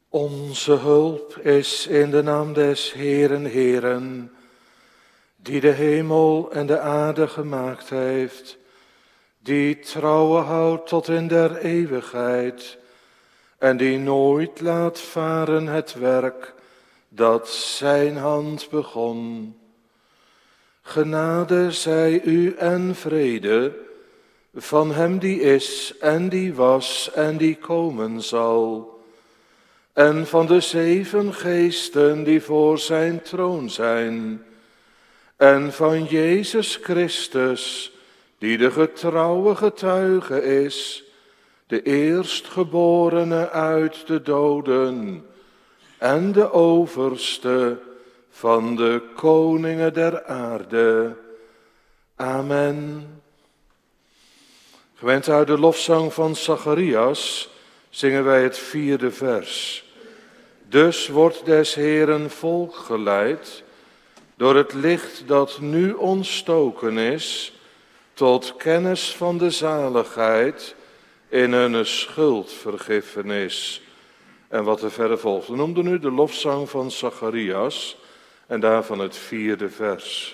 Onze hulp is in de naam des Heeren, Heeren, die de hemel en de aarde gemaakt heeft, die trouwe houdt tot in der eeuwigheid en die nooit laat varen het werk dat zijn hand begon. Genade zij u en vrede van hem die is en die was en die komen zal, en van de 7 geesten die voor zijn troon zijn, en van Jezus Christus, die de getrouwe getuige is, de eerstgeborene uit de doden en de overste van de koningen der aarde. Amen. Gewend uit de lofzang van Zacharias zingen wij het 4e vers. Dus wordt des Heeren volk geleid door het licht dat nu ontstoken is, tot kennis van de zaligheid in hun schuldvergiffenis. En wat er verder volgt, we noemden nu de lofzang van Zacharias en daarvan het 4e vers.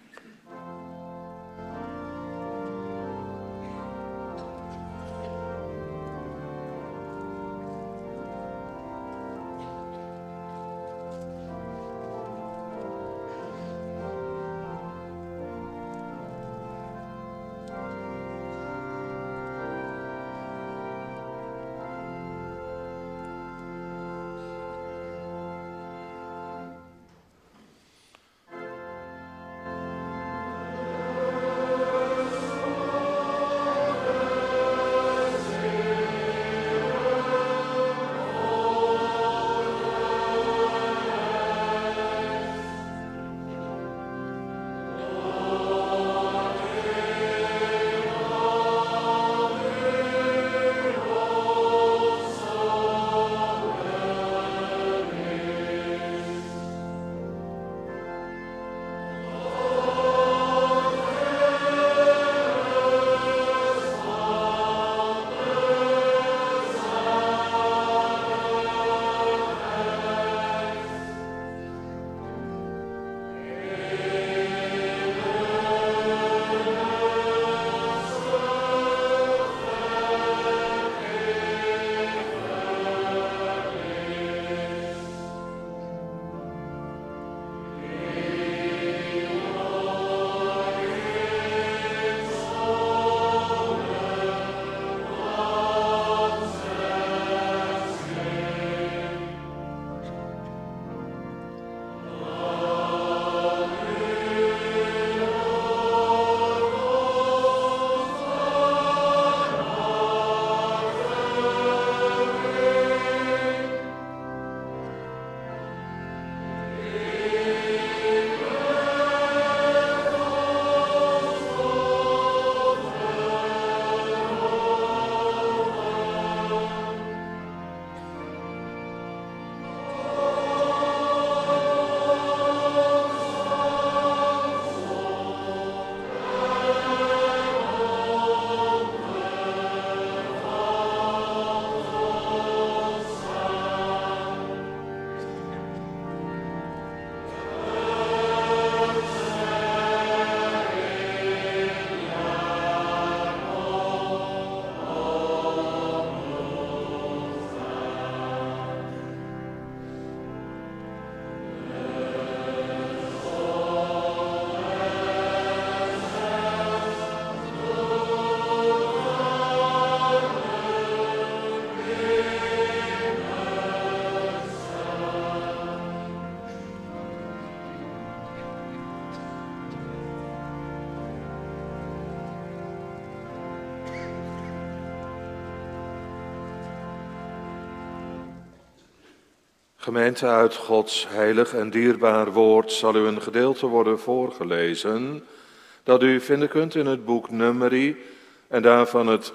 Gemeente, uit Gods heilig en dierbaar woord zal u een gedeelte worden voorgelezen dat u vinden kunt in het boek Numeri en daarvan het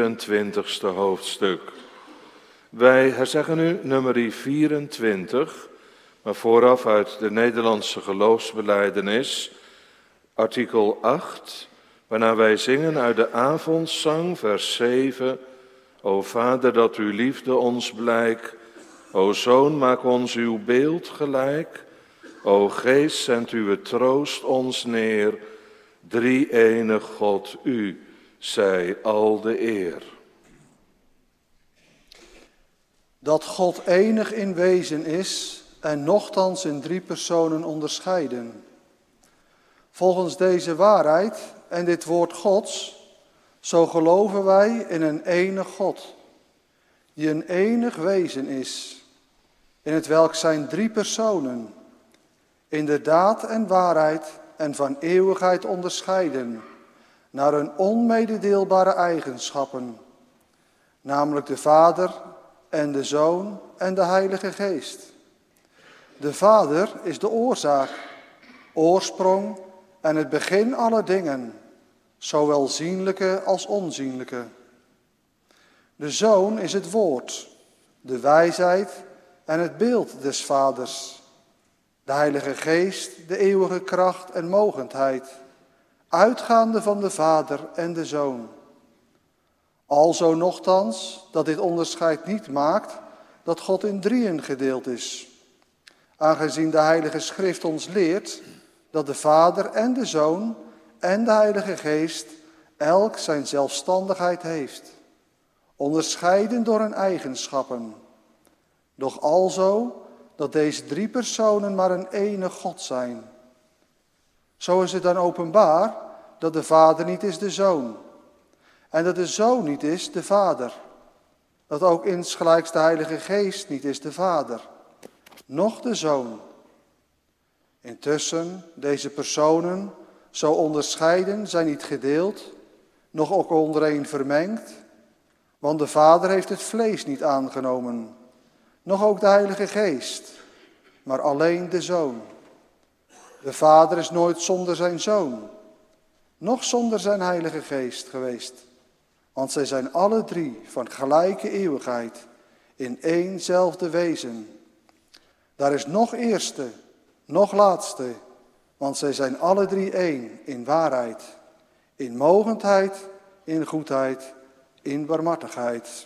24ste hoofdstuk. Wij herzeggen nu Numeri 24, maar vooraf uit de Nederlandse geloofsbelijdenis, artikel 8, waarna wij zingen uit de avondzang, vers 7. O Vader, dat uw liefde ons blijkt O Zoon, maak ons uw beeld gelijk. O Geest, zend uw troost ons neer. Drie-enig God, u zij al de eer. Dat God enig in wezen is en nochtans in drie personen onderscheiden. Volgens deze waarheid en dit woord Gods, zo geloven wij in een enig God, die een enig wezen is, in het welk zijn drie personen, in de daad en waarheid en van eeuwigheid onderscheiden, naar hun onmededeelbare eigenschappen, namelijk de Vader en de Zoon en de Heilige Geest. De Vader is de oorzaak, oorsprong en het begin aller dingen, zowel zienlijke als onzienlijke. De Zoon is het woord, de wijsheid en het beeld des Vaders. De Heilige Geest, de eeuwige kracht en mogendheid, uitgaande van de Vader en de Zoon. Alzo nochtans dat dit onderscheid niet maakt dat God in drieën gedeeld is. Aangezien de Heilige Schrift ons leert dat de Vader en de Zoon en de Heilige Geest elk zijn zelfstandigheid heeft, onderscheiden door hun eigenschappen. Doch alzo dat deze drie personen maar een enig God zijn. Zo is het dan openbaar dat de Vader niet is de Zoon en dat de Zoon niet is de Vader. Dat ook insgelijks de Heilige Geest niet is de Vader, noch de Zoon. Intussen, deze personen, zo onderscheiden, zijn niet gedeeld, noch ook ondereen vermengd, want de Vader heeft het vlees niet aangenomen, noch ook de Heilige Geest, maar alleen de Zoon. De Vader is nooit zonder zijn Zoon, noch zonder zijn Heilige Geest geweest, want zij zijn alle drie van gelijke eeuwigheid in éénzelfde wezen. Daar is nog eerste, nog laatste, want zij zijn alle drie één in waarheid, in mogendheid, in goedheid, in barmhartigheid.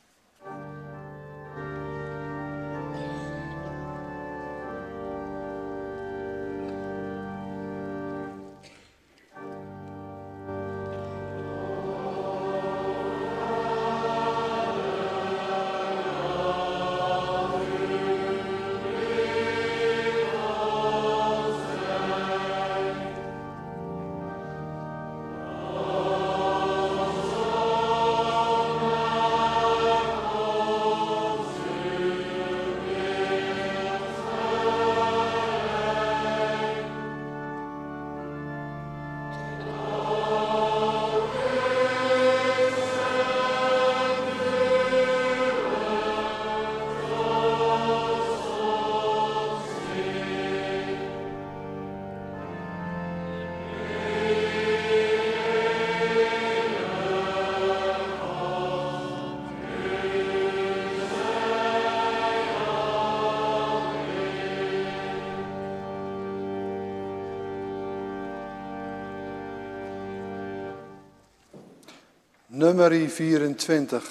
Nummer 24.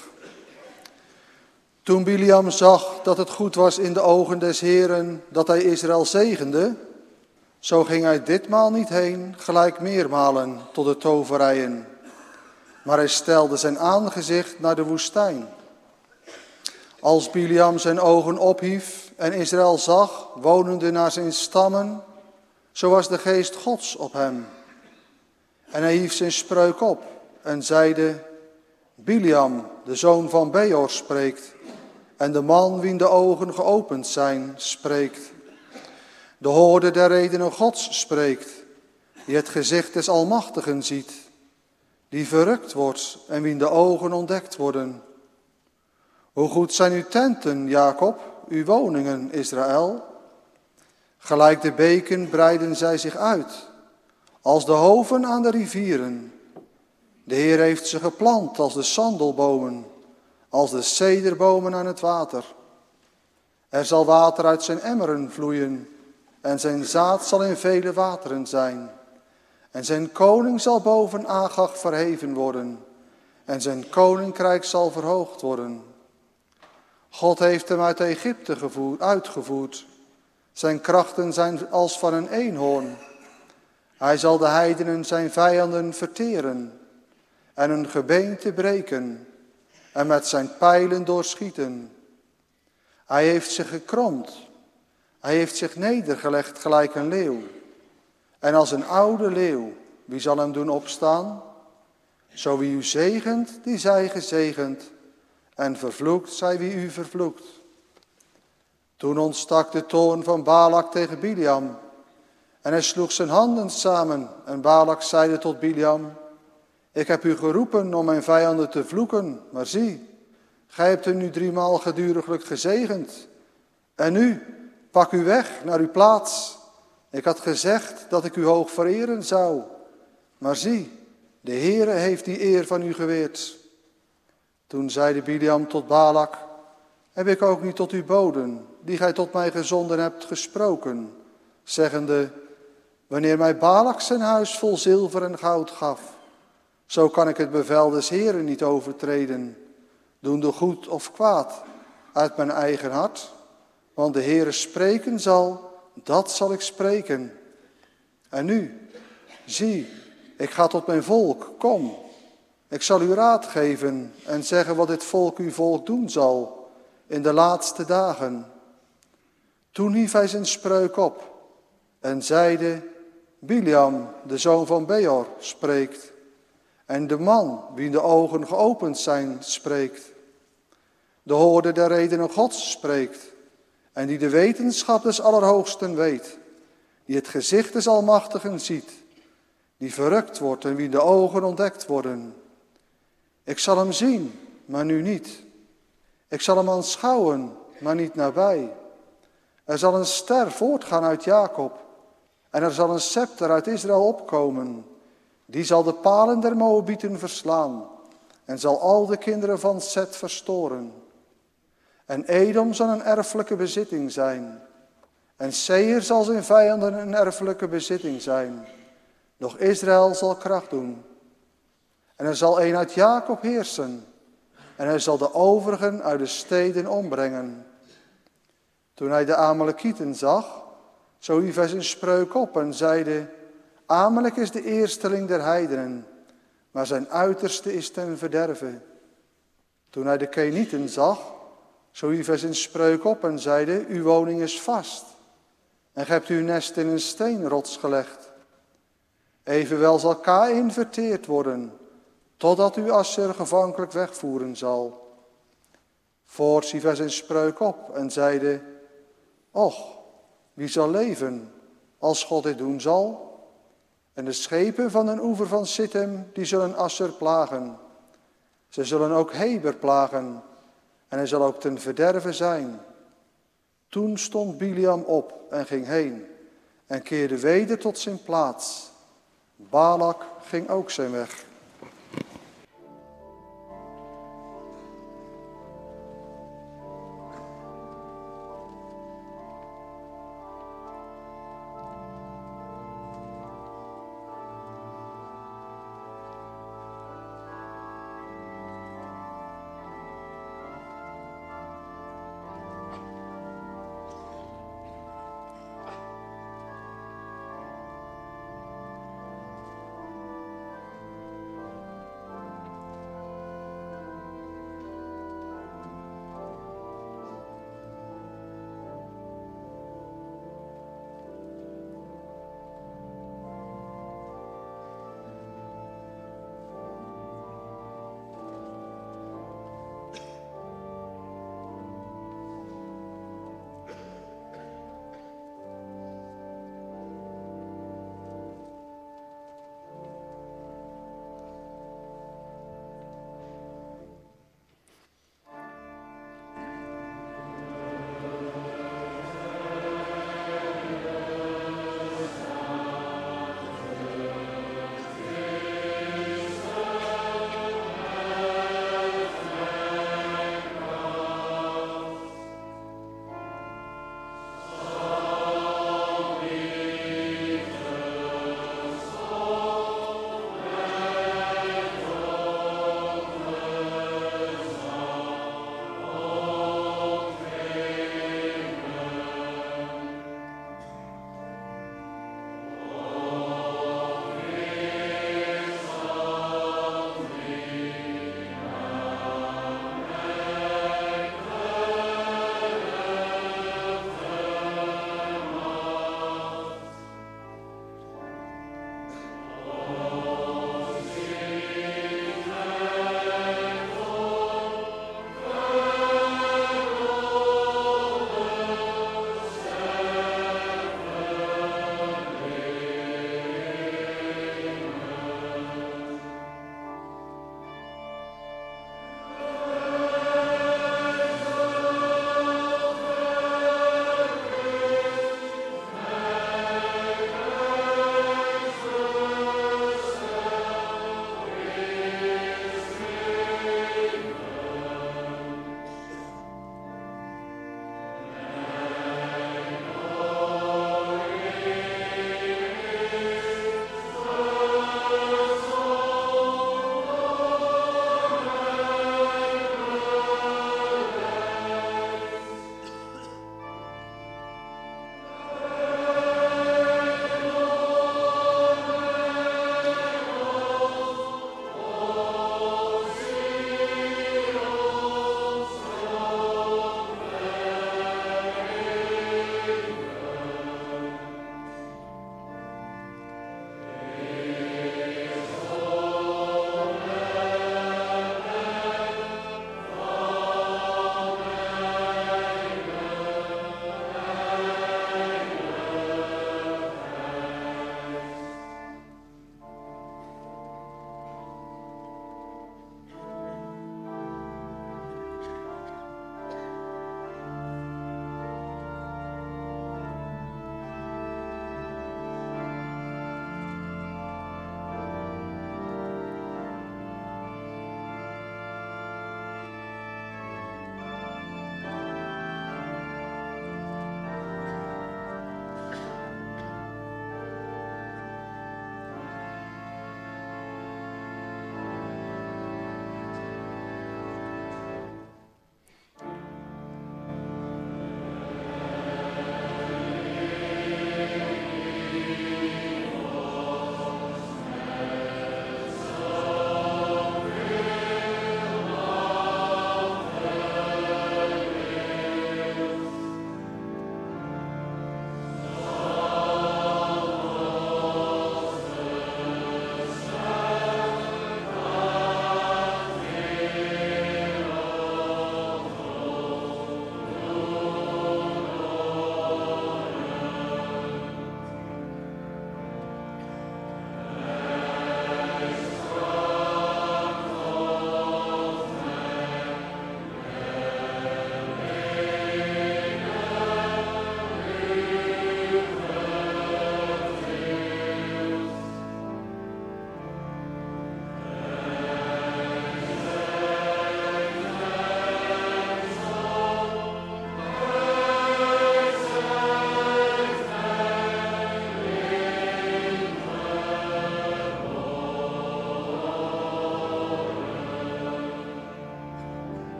Toen Biliam zag dat het goed was in de ogen des Heeren dat hij Israël zegende, zo ging hij ditmaal niet heen, gelijk meermalen, tot de toverijen. Maar hij stelde zijn aangezicht naar de woestijn. Als Biliam zijn ogen ophief en Israël zag, wonende naar zijn stammen, zo was de geest Gods op hem. En hij hief zijn spreuk op en zeide: Biliam, de zoon van Beor, spreekt, en de man wien de ogen geopend zijn, spreekt. De hoorder der redenen Gods spreekt, die het gezicht des Almachtigen ziet, die verrukt wordt en wien de ogen ontdekt worden. Hoe goed zijn uw tenten, Jacob, uw woningen, Israël? Gelijk de beken breiden zij zich uit, als de hoven aan de rivieren. De Heer heeft ze geplant als de sandelbomen, als de cederbomen aan het water. Er zal water uit zijn emmeren vloeien, en zijn zaad zal in vele wateren zijn. En zijn koning zal boven Agag verheven worden, en zijn koninkrijk zal verhoogd worden. God heeft hem uit Egypte uitgevoerd. Zijn krachten zijn als van een eenhoorn. Hij zal de heidenen zijn vijanden verteren en hun gebeente breken en met zijn pijlen doorschieten. Hij heeft zich gekromd. Hij heeft zich nedergelegd gelijk een leeuw. En als een oude leeuw, wie zal hem doen opstaan? Zo wie u zegent, die zij gezegend. En vervloekt, zij wie u vervloekt. Toen ontstak de toorn van Balak tegen Biliam. En hij sloeg zijn handen samen. En Balak zeide tot Biliam: ik heb u geroepen om mijn vijanden te vloeken. Maar zie, gij hebt hen nu 3 maal geduriglijk gezegend. En nu, pak u weg naar uw plaats. Ik had gezegd dat ik u hoog vereren zou. Maar zie, de Heere heeft die eer van u geweerd. Toen zeide Biliam tot Balak: heb ik ook niet tot uw boden, die gij tot mij gezonden hebt, gesproken, zeggende: wanneer mij Balak zijn huis vol zilver en goud gaf, zo kan ik het bevel des Heeren niet overtreden, doende goed of kwaad uit mijn eigen hart. Want de Heere spreken zal, dat zal ik spreken. En nu, zie, ik ga tot mijn volk, kom. Ik zal u raad geven en zeggen wat dit volk uw volk doen zal in de laatste dagen. Toen hief hij zijn spreuk op en zeide: Biliam, de zoon van Beor, spreekt. En de man, wie de ogen geopend zijn, spreekt. De hoorder der redenen Gods spreekt. En die de wetenschap des Allerhoogsten weet. Die het gezicht des Almachtigen ziet. Die verrukt wordt en wie de ogen ontdekt worden. Ik zal hem zien, maar nu niet. Ik zal hem aanschouwen, maar niet nabij. Er zal een ster voortgaan uit Jacob. En er zal een scepter uit Israël opkomen. Die zal de palen der Moabieten verslaan. En zal al de kinderen van Set verstoren. En Edom zal een erfelijke bezitting zijn. En Seir zal zijn vijanden een erfelijke bezitting zijn. Doch Israël zal kracht doen. En er zal een uit Jacob heersen. En hij zal de overigen uit de steden ombrengen. Toen hij de Amalekieten zag, zo hief hij zijn spreuk op en zeide: Amalek is de eersteling der heidenen, maar zijn uiterste is ten verderve. Toen hij de Kenieten zag, zo hief hij zijn spreuk op en zeide: uw woning is vast. En gij hebt uw nest in een steenrots gelegd. Evenwel zal Kaïn verteerd worden, totdat u Assur gevankelijk wegvoeren zal. Voorts hief hij zijn spreuk op en zeide: Och, wie zal leven, als God dit doen zal? En de schepen van den oever van Sittim, die zullen Assur plagen. Ze zullen ook Heber plagen, en hij zal ook ten verderve zijn. Toen stond Biliam op en ging heen, en keerde weder tot zijn plaats. Balak ging ook zijn weg.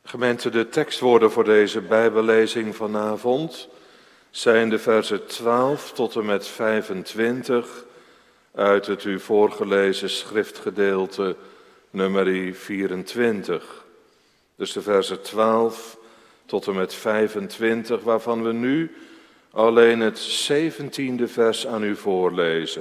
Gemeente, de tekstwoorden voor deze Bijbellezing vanavond zijn de versen 12 tot en met 25 uit het u voorgelezen schriftgedeelte nummer 24. Dus de versen 12 tot en met 25, waarvan we nu alleen het 17e vers aan u voorlezen.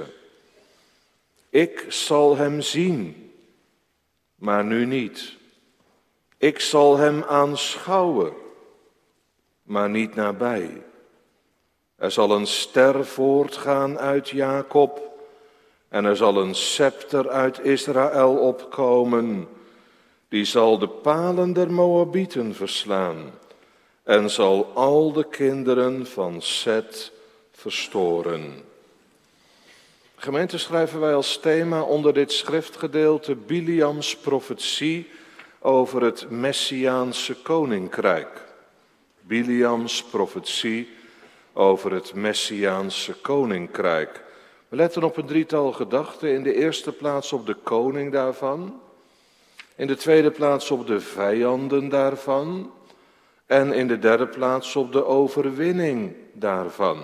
Ik zal hem zien, maar nu niet. Ik zal hem aanschouwen, maar niet nabij. Er zal een ster voortgaan uit Jacob en er zal een scepter uit Israël opkomen. Die zal de palen der Moabieten verslaan en zal al de kinderen van Set verstoren. Gemeente, schrijven wij als thema onder dit schriftgedeelte Biliams profetie over het Messiaanse koninkrijk. Biliams profetie over het Messiaanse koninkrijk. We letten op een drietal gedachten. In de eerste plaats op de koning daarvan. In de tweede plaats op de vijanden daarvan. En in de derde plaats op de overwinning daarvan.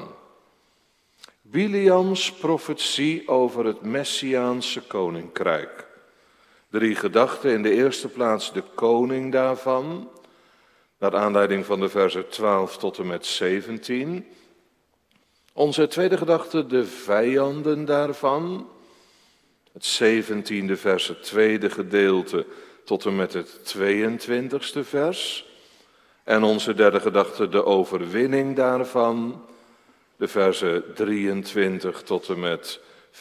Biliams profetie over het Messiaanse koninkrijk. 3 gedachten. In de eerste plaats de koning daarvan. Naar aanleiding van de versen 12 tot en met 17. Onze tweede gedachte, de vijanden daarvan. Het 17e vers, het tweede gedeelte tot en met het 22e vers. En onze derde gedachte, de overwinning daarvan. De versen 23 tot en met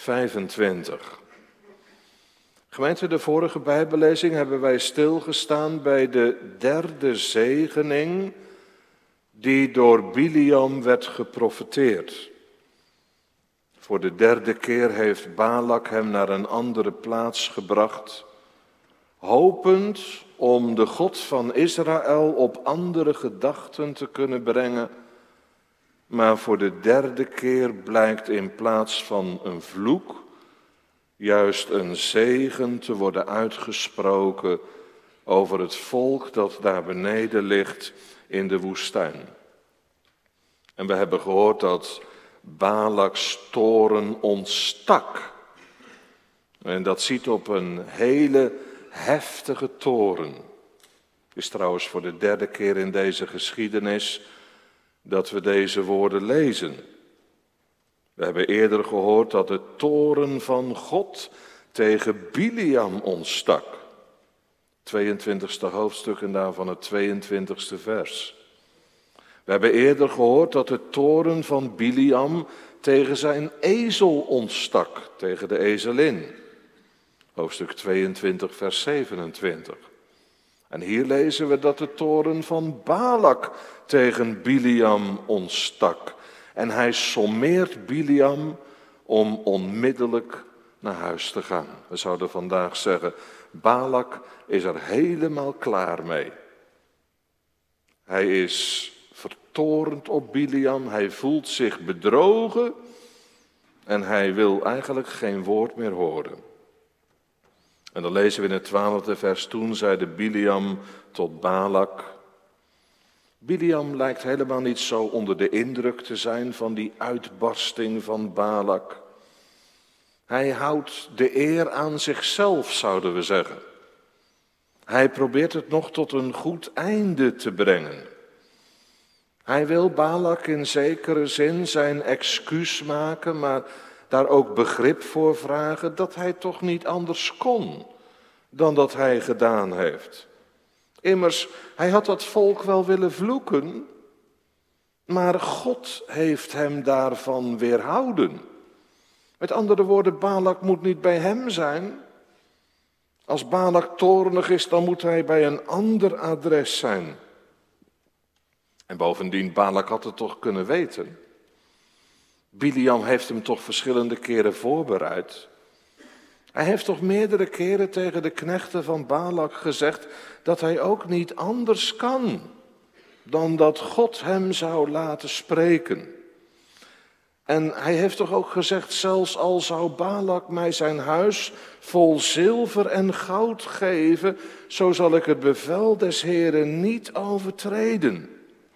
25. Gemeente, de vorige Bijbellezing hebben wij stilgestaan bij de derde zegening die door Biliam werd geprofeteerd. Voor de derde keer heeft Balak hem naar een andere plaats gebracht, hopend om de God van Israël op andere gedachten te kunnen brengen. Maar voor de derde keer blijkt in plaats van een vloek juist een zegen te worden uitgesproken over het volk dat daar beneden ligt in de woestijn. En we hebben gehoord dat Balaks toren ontstak. En dat ziet op een hele heftige toren. Het is trouwens voor de derde keer in deze geschiedenis dat we deze woorden lezen. We hebben eerder gehoord dat de toren van God tegen Biliam ontstak. 22e hoofdstuk en daarvan het 22e vers. We hebben eerder gehoord dat de toren van Biliam tegen zijn ezel ontstak, tegen de ezelin. Hoofdstuk 22, vers 27. En hier lezen we dat de toren van Balak tegen Biliam ontstak. En hij sommeert Biliam om onmiddellijk naar huis te gaan. We zouden vandaag zeggen, Balak is er helemaal klaar mee. Hij is vertorend op Biliam, hij voelt zich bedrogen en hij wil eigenlijk geen woord meer horen. En dan lezen we in het 12e vers, toen zeide Biliam tot Balak. Biliam lijkt helemaal niet zo onder de indruk te zijn van die uitbarsting van Balak. Hij houdt de eer aan zichzelf, zouden we zeggen. Hij probeert het nog tot een goed einde te brengen. Hij wil Balak in zekere zin zijn excuus maken, maar daar ook begrip voor vragen dat hij toch niet anders kon dan dat hij gedaan heeft. Immers, hij had dat volk wel willen vloeken, maar God heeft hem daarvan weerhouden. Met andere woorden, Balak moet niet bij hem zijn. Als Balak toornig is, dan moet hij bij een ander adres zijn. En bovendien, Balak had het toch kunnen weten. Biliam heeft hem toch verschillende keren voorbereid. Hij heeft toch meerdere keren tegen de knechten van Balak gezegd dat hij ook niet anders kan dan dat God hem zou laten spreken. En hij heeft toch ook gezegd, zelfs al zou Balak mij zijn huis vol zilver en goud geven, zo zal ik het bevel des Heeren niet overtreden.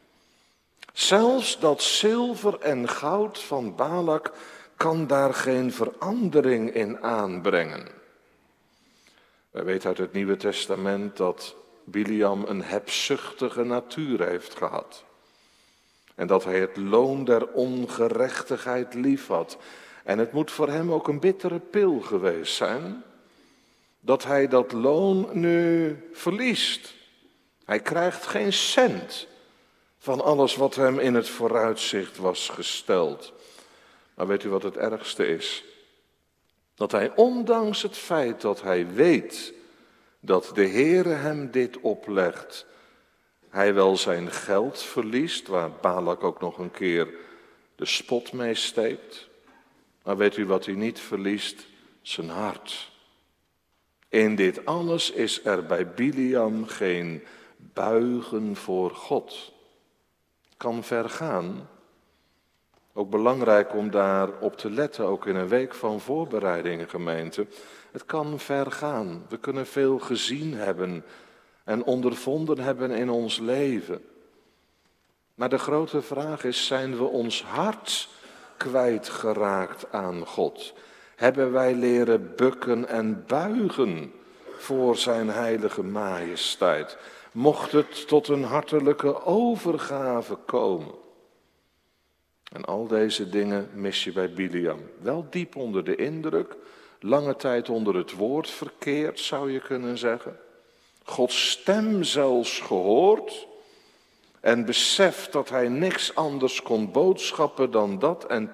Zelfs dat zilver en goud van Balak kan daar geen verandering in aanbrengen. Wij weten uit het Nieuwe Testament dat Biliam een hebzuchtige natuur heeft gehad. En dat hij het loon der ongerechtigheid liefhad. En het moet voor hem ook een bittere pil geweest zijn, dat hij dat loon nu verliest. Hij krijgt geen cent van alles wat hem in het vooruitzicht was gesteld. Maar weet u wat het ergste is? Dat hij, ondanks het feit dat hij weet dat de Heere hem dit oplegt, hij wel zijn geld verliest, waar Balak ook nog een keer de spot mee steekt. Maar weet u wat hij niet verliest? Zijn hart. In dit alles is er bij Biliam geen buigen voor God. Kan ver gaan. Ook belangrijk om daarop te letten, ook in een week van voorbereidingen, gemeente. Het kan ver gaan. We kunnen veel gezien hebben en ondervonden hebben in ons leven. Maar de grote vraag is, zijn we ons hart kwijtgeraakt aan God? Hebben wij leren bukken en buigen voor zijn heilige majesteit? Mocht het tot een hartelijke overgave komen? En al deze dingen mis je bij Biliam. Wel diep onder de indruk, lange tijd onder het woord verkeerd, zou je kunnen zeggen. Gods stem zelfs gehoord en beseft dat hij niks anders kon boodschappen dan dat. En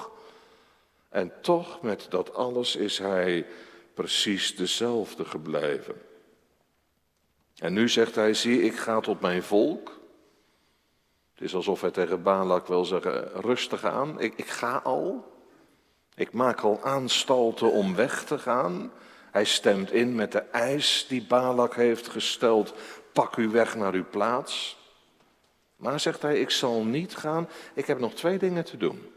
toch met dat alles is hij precies dezelfde gebleven. En nu zegt hij, zie, ik ga tot mijn volk. Het is alsof hij tegen Balak wil zeggen, rustig aan, ik ga al. Ik maak al aanstalten om weg te gaan. Hij stemt in met de eis die Balak heeft gesteld, pak u weg naar uw plaats. Maar zegt hij, ik zal niet gaan, ik heb nog 2 dingen te doen.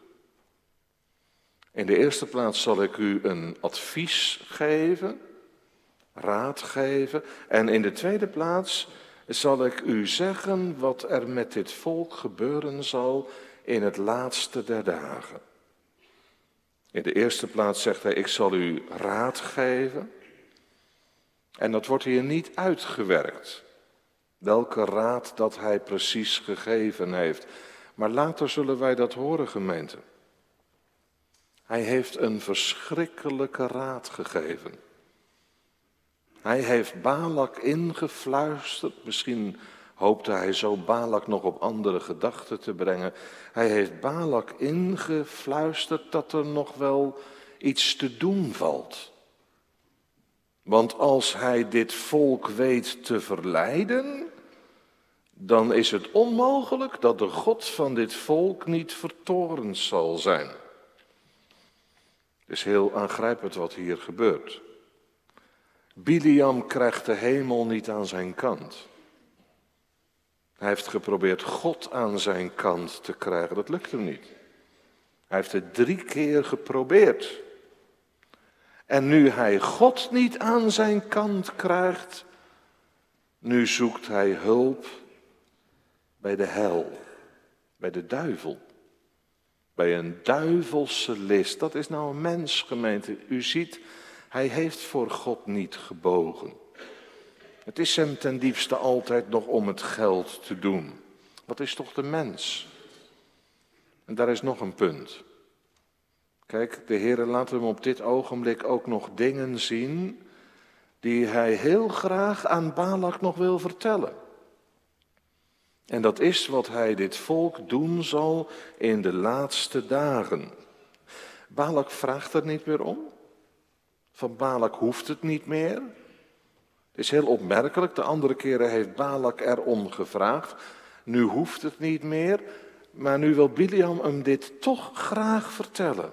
In de eerste plaats zal ik u een advies geven, raad geven. En in de tweede plaats zal ik u zeggen wat er met dit volk gebeuren zal in het laatste der dagen. In de eerste plaats zegt hij, ik zal u raad geven. En dat wordt hier niet uitgewerkt, welke raad dat hij precies gegeven heeft. Maar later zullen wij dat horen, gemeente. Hij heeft een verschrikkelijke raad gegeven. Hij heeft Balak ingefluisterd, misschien hoopte hij zo Balak nog op andere gedachten te brengen. Hij heeft Balak ingefluisterd dat er nog wel iets te doen valt. Want als hij dit volk weet te verleiden, dan is het onmogelijk dat de God van dit volk niet vertorend zal zijn. Het is heel aangrijpend wat hier gebeurt. Biliam krijgt de hemel niet aan zijn kant. Hij heeft geprobeerd God aan zijn kant te krijgen, dat lukt hem niet. Hij heeft het 3 keer geprobeerd. En nu hij God niet aan zijn kant krijgt, nu zoekt hij hulp bij de hel, bij de duivel. Bij een duivelse list. Dat is nou een mens, gemeente. U ziet, hij heeft voor God niet gebogen. Het is hem ten diepste altijd nog om het geld te doen. Wat is toch de mens? En daar is nog een punt. Kijk, de Heer laat hem op dit ogenblik ook nog dingen zien die hij heel graag aan Balak nog wil vertellen. En dat is wat hij dit volk doen zal in de laatste dagen. Balak vraagt er niet meer om. Van Balak hoeft het niet meer. Het is heel opmerkelijk, de andere keren heeft Balak erom gevraagd. Nu hoeft het niet meer, maar nu wil Biliam hem dit toch graag vertellen.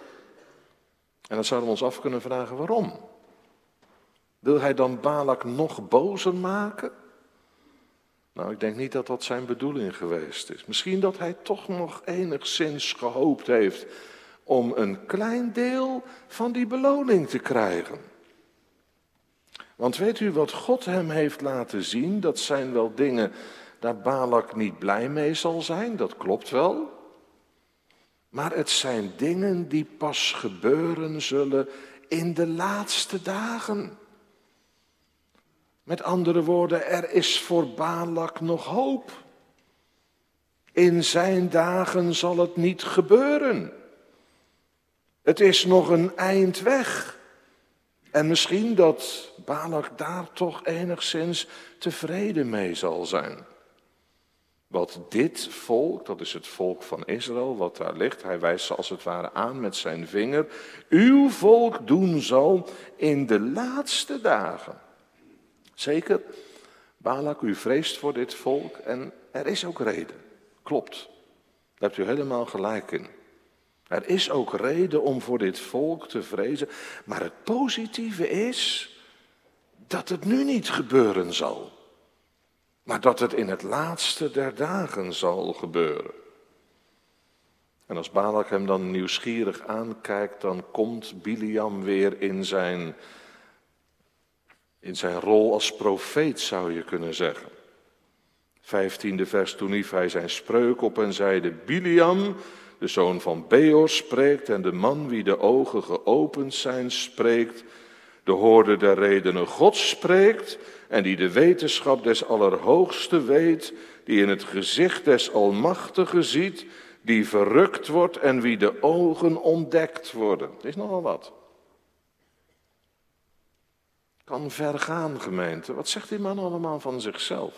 En dan zouden we ons af kunnen vragen waarom. Wil hij dan Balak nog bozer maken? Nou, ik denk niet dat dat zijn bedoeling geweest is. Misschien dat hij toch nog enigszins gehoopt heeft om een klein deel van die beloning te krijgen. Want weet u wat God hem heeft laten zien? Dat zijn wel dingen daar Balak niet blij mee zal zijn, dat klopt wel. Maar het zijn dingen die pas gebeuren zullen in de laatste dagen. Met andere woorden, er is voor Balak nog hoop. In zijn dagen zal het niet gebeuren. Het is nog een eind weg. En misschien dat Balak daar toch enigszins tevreden mee zal zijn. Wat dit volk, dat is het volk van Israël, wat daar ligt, hij wijst ze als het ware aan met zijn vinger, uw volk doen zal in de laatste dagen. Zeker, Balak, u vreest voor dit volk en er is ook reden. Klopt, daar hebt u helemaal gelijk in. Er is ook reden om voor dit volk te vrezen, maar het positieve is dat het nu niet gebeuren zal. Maar dat het in het laatste der dagen zal gebeuren. En als Balak hem dan nieuwsgierig aankijkt, dan komt Biliam weer in zijn rol als profeet, zou je kunnen zeggen. 15e vers, toen hief hij zijn spreuk op en zeide, Biliam, de zoon van Beor, spreekt en de man wie de ogen geopend zijn, spreekt. De hoorder der redenen Gods spreekt en die de wetenschap des Allerhoogste weet, die in het gezicht des Almachtigen ziet, die verrukt wordt en wie de ogen ontdekt worden. Het is nogal wat. Kan ver gaan, gemeente. Wat zegt die man allemaal van zichzelf?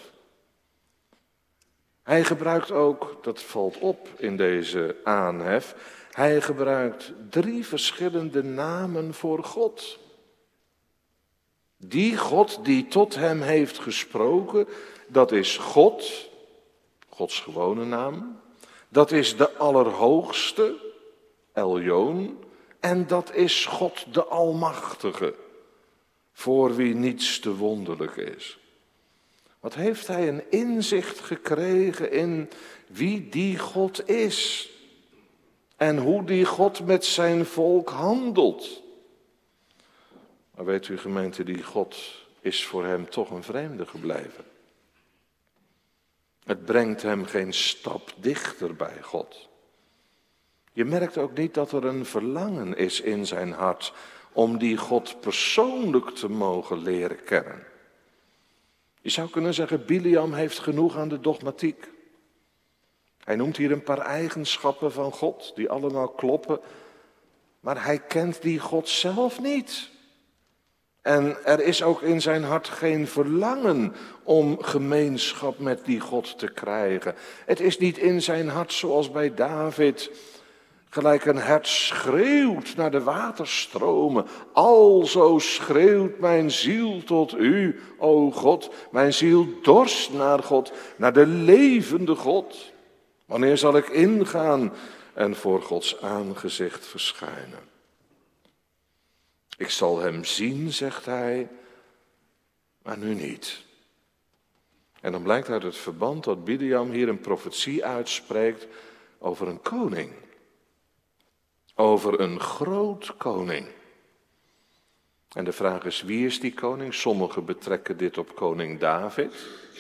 Hij gebruikt ook, dat valt op in deze aanhef, hij gebruikt 3 verschillende namen voor God. Die God die tot hem heeft gesproken, dat is God, Gods gewone naam. Dat is de Allerhoogste, Elyon. En dat is God de Almachtige, voor wie niets te wonderlijk is. Wat heeft hij een inzicht gekregen in wie die God is. En hoe die God met zijn volk handelt. Maar weet u, gemeente, die God is voor hem toch een vreemde gebleven. Het brengt hem geen stap dichter bij God. Je merkt ook niet dat er een verlangen is in zijn hart om die God persoonlijk te mogen leren kennen. Je zou kunnen zeggen, Biliam heeft genoeg aan de dogmatiek. Hij noemt hier een paar eigenschappen van God die allemaal kloppen, maar hij kent die God zelf niet. En er is ook in zijn hart geen verlangen om gemeenschap met die God te krijgen. Het is niet in zijn hart zoals bij David, gelijk een hert schreeuwt naar de waterstromen. Alzo schreeuwt mijn ziel tot u, o God. Mijn ziel dorst naar God, naar de levende God. Wanneer zal ik ingaan en voor Gods aangezicht verschijnen? Ik zal hem zien, zegt hij, maar nu niet. En dan blijkt uit het verband dat Biliam hier een profetie uitspreekt over een koning. Over een groot koning. En de vraag is, wie is die koning? Sommigen betrekken dit op koning David.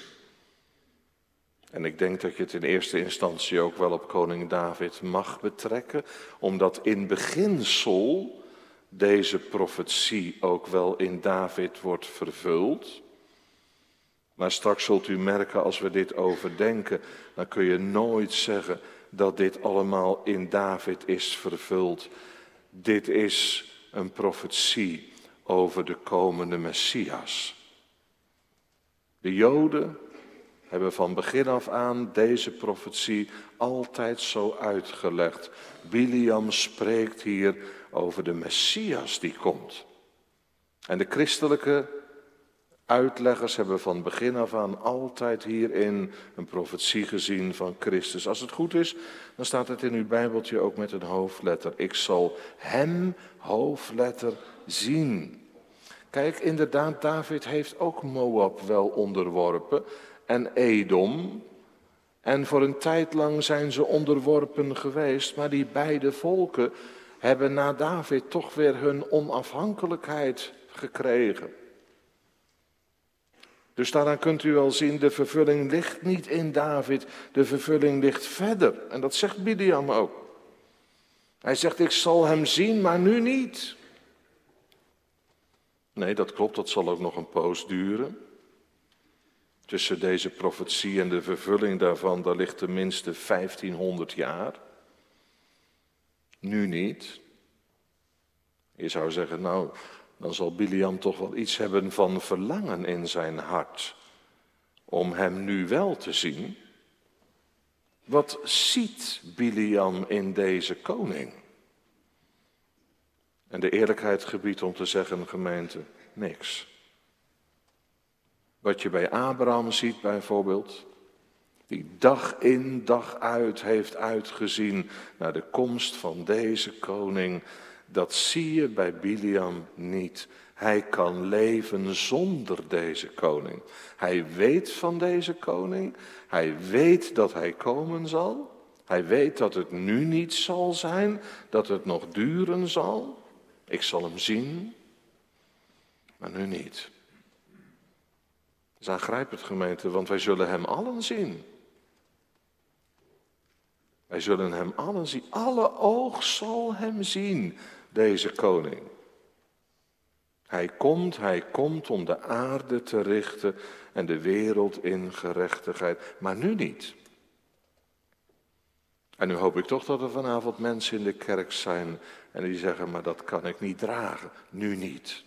En ik denk dat je het in eerste instantie ook wel op koning David mag betrekken, omdat in beginsel deze profetie ook wel in David wordt vervuld. Maar straks zult u merken, als we dit overdenken, dan kun je nooit zeggen dat dit allemaal in David is vervuld. Dit is een profetie over de komende Messias. De Joden hebben van begin af aan deze profetie altijd zo uitgelegd. Biliam spreekt hier over de Messias die komt. En de christelijke uitleggers hebben van begin af aan altijd hierin een profetie gezien van Christus. Als het goed is, dan staat het in uw Bijbeltje ook met een hoofdletter. Ik zal hem, hoofdletter, zien. Kijk, inderdaad, David heeft ook Moab wel onderworpen. en Edom. En voor een tijd lang zijn ze onderworpen geweest, maar die beide volken hebben na David toch weer hun onafhankelijkheid gekregen. Dus daaraan kunt u wel zien, de vervulling ligt niet in David, de vervulling ligt verder. En dat zegt Biliam ook. Hij zegt, ik zal hem zien, maar nu niet. Nee, dat klopt, dat zal ook nog een poos duren. Tussen deze profetie en de vervulling daarvan, daar ligt tenminste 1500 jaar. Nu niet. Je zou zeggen, nou, dan zal Biliam toch wel iets hebben van verlangen in zijn hart om hem nu wel te zien. Wat ziet Biliam in deze koning? En de eerlijkheid gebiedt om te zeggen, gemeente, niks. Wat je bij Abraham ziet bijvoorbeeld, die dag in dag uit heeft uitgezien naar de komst van deze koning, dat zie je bij Biliam niet. Hij kan leven zonder deze koning. Hij weet van deze koning, hij weet dat hij komen zal, hij weet dat het nu niet zal zijn, dat het nog duren zal. Ik zal hem zien, maar nu niet. Dat is aangrijpend, gemeente, want wij zullen hem allen zien. Wij zullen hem allen zien. Alle oog zal hem zien, deze koning. Hij komt om de aarde te richten en de wereld in gerechtigheid, maar nu niet. En nu hoop ik toch dat er vanavond mensen in de kerk zijn en die zeggen, maar dat kan ik niet dragen, nu niet.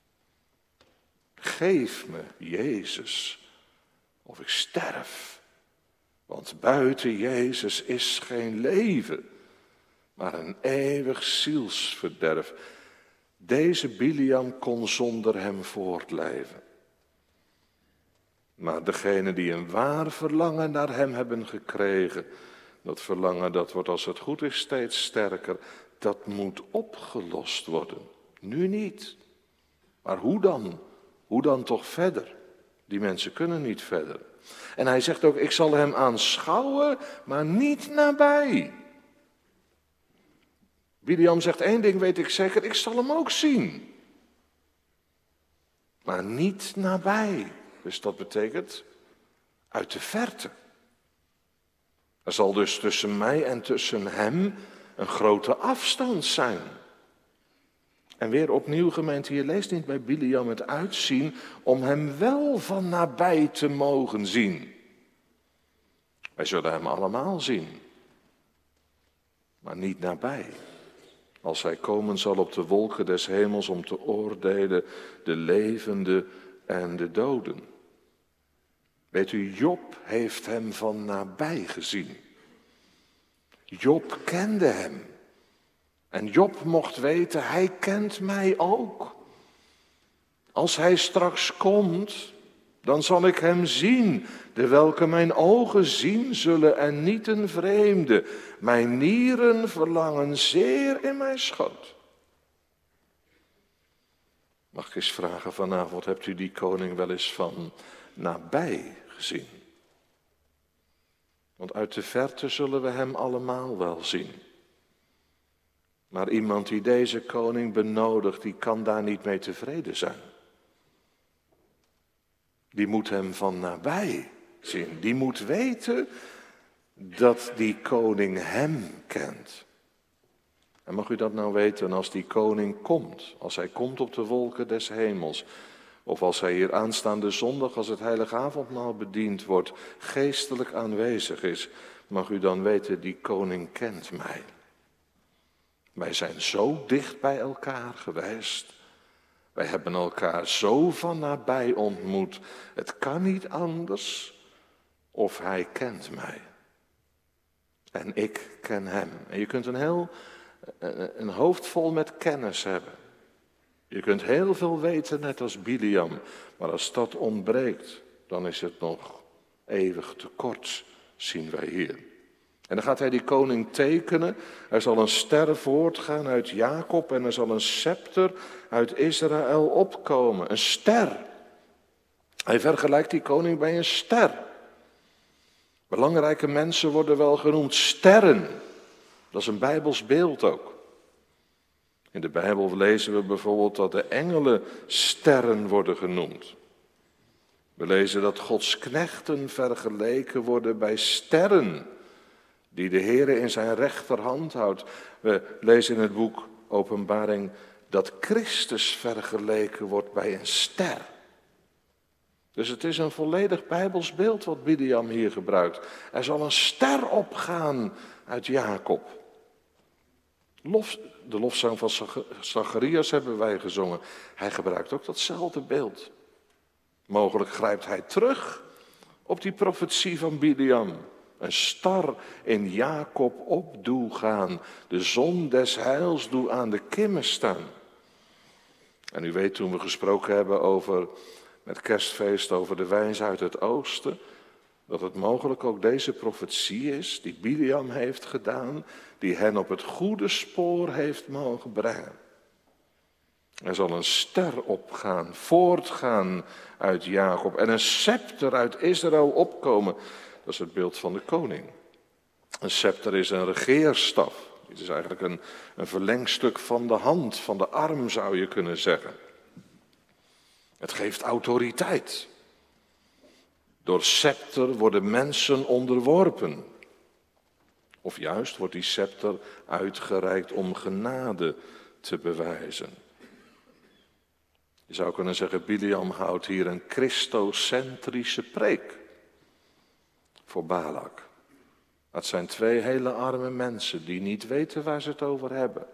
Geef me Jezus, of ik sterf. Want buiten Jezus is geen leven, maar een eeuwig zielsverderf. Deze Biliam kon zonder hem voortleven. Maar degenen die een waar verlangen naar hem hebben gekregen, dat verlangen dat wordt als het goed is steeds sterker, dat moet opgelost worden. Nu niet. Maar hoe dan? Hoe dan toch verder? Die mensen kunnen niet verder. En hij zegt ook, ik zal hem aanschouwen, maar niet nabij. Biliam zegt, één ding weet ik zeker, ik zal hem ook zien. Maar niet nabij. Dus dat betekent uit de verte. Er zal dus tussen mij en tussen hem een grote afstand zijn. En weer opnieuw, gemeente, je leest niet bij Biliam het uitzien om hem wel van nabij te mogen zien. Wij zullen hem allemaal zien, maar niet nabij. Als hij komen zal op de wolken des hemels om te oordelen de levenden en de doden. Weet u, Job heeft hem van nabij gezien. Job kende hem. En Job mocht weten, hij kent mij ook. Als hij straks komt, dan zal ik hem zien, de welke mijn ogen zien zullen en niet een vreemde. Mijn nieren verlangen zeer in mijn schoot. Mag ik eens vragen vanavond, hebt u die koning wel eens van nabij gezien? Want uit de verte zullen we hem allemaal wel zien. Maar iemand die deze koning benodigt, die kan daar niet mee tevreden zijn. Die moet hem van nabij zien. Die moet weten dat die koning hem kent. En mag u dat nou weten als die koning komt, als hij komt op de wolken des hemels, of als hij hier aanstaande zondag, als het heilige avondmaal bediend wordt, geestelijk aanwezig is, mag u dan weten, die koning kent mij. Wij zijn zo dicht bij elkaar geweest. Wij hebben elkaar zo van nabij ontmoet. Het kan niet anders of hij kent mij. En ik ken hem. En je kunt een hoofd vol met kennis hebben. Je kunt heel veel weten, net als Biliam. Maar als dat ontbreekt, dan is het nog eeuwig tekort, zien wij hier. En dan gaat hij die koning tekenen. Er zal een ster voortgaan uit Jacob en er zal een scepter uit Israël opkomen. Een ster. Hij vergelijkt die koning bij een ster. Belangrijke mensen worden wel genoemd sterren. Dat is een Bijbels beeld ook. In de Bijbel lezen we bijvoorbeeld dat de engelen sterren worden genoemd. We lezen dat Gods knechten vergeleken worden bij sterren die de Heere in zijn rechterhand houdt. We lezen in het boek Openbaring dat Christus vergeleken wordt bij een ster. Dus het is een volledig Bijbels beeld wat Bileam hier gebruikt. Er zal een ster opgaan uit Jacob. De lofzang van Zacharias hebben wij gezongen. Hij gebruikt ook datzelfde beeld. Mogelijk grijpt hij terug op die profetie van Bileam. Een star in Jacob op doe gaan. De zon des heils doe aan de kimmen staan. En u weet, toen we gesproken hebben met kerstfeest over de wijs uit het oosten, dat het mogelijk ook deze profetie is die Bileam heeft gedaan, die hen op het goede spoor heeft mogen brengen. Er zal een ster opgaan, voortgaan uit Jacob en een scepter uit Israël opkomen. Dat is het beeld van de koning. Een scepter is een regeerstaf. Het is eigenlijk een verlengstuk van de hand, van de arm zou je kunnen zeggen. Het geeft autoriteit. Door scepter worden mensen onderworpen. Of juist wordt die scepter uitgereikt om genade te bewijzen. Je zou kunnen zeggen, Bileam houdt hier een christocentrische preek voor Balak. Dat zijn twee hele arme mensen die niet weten waar ze het over hebben.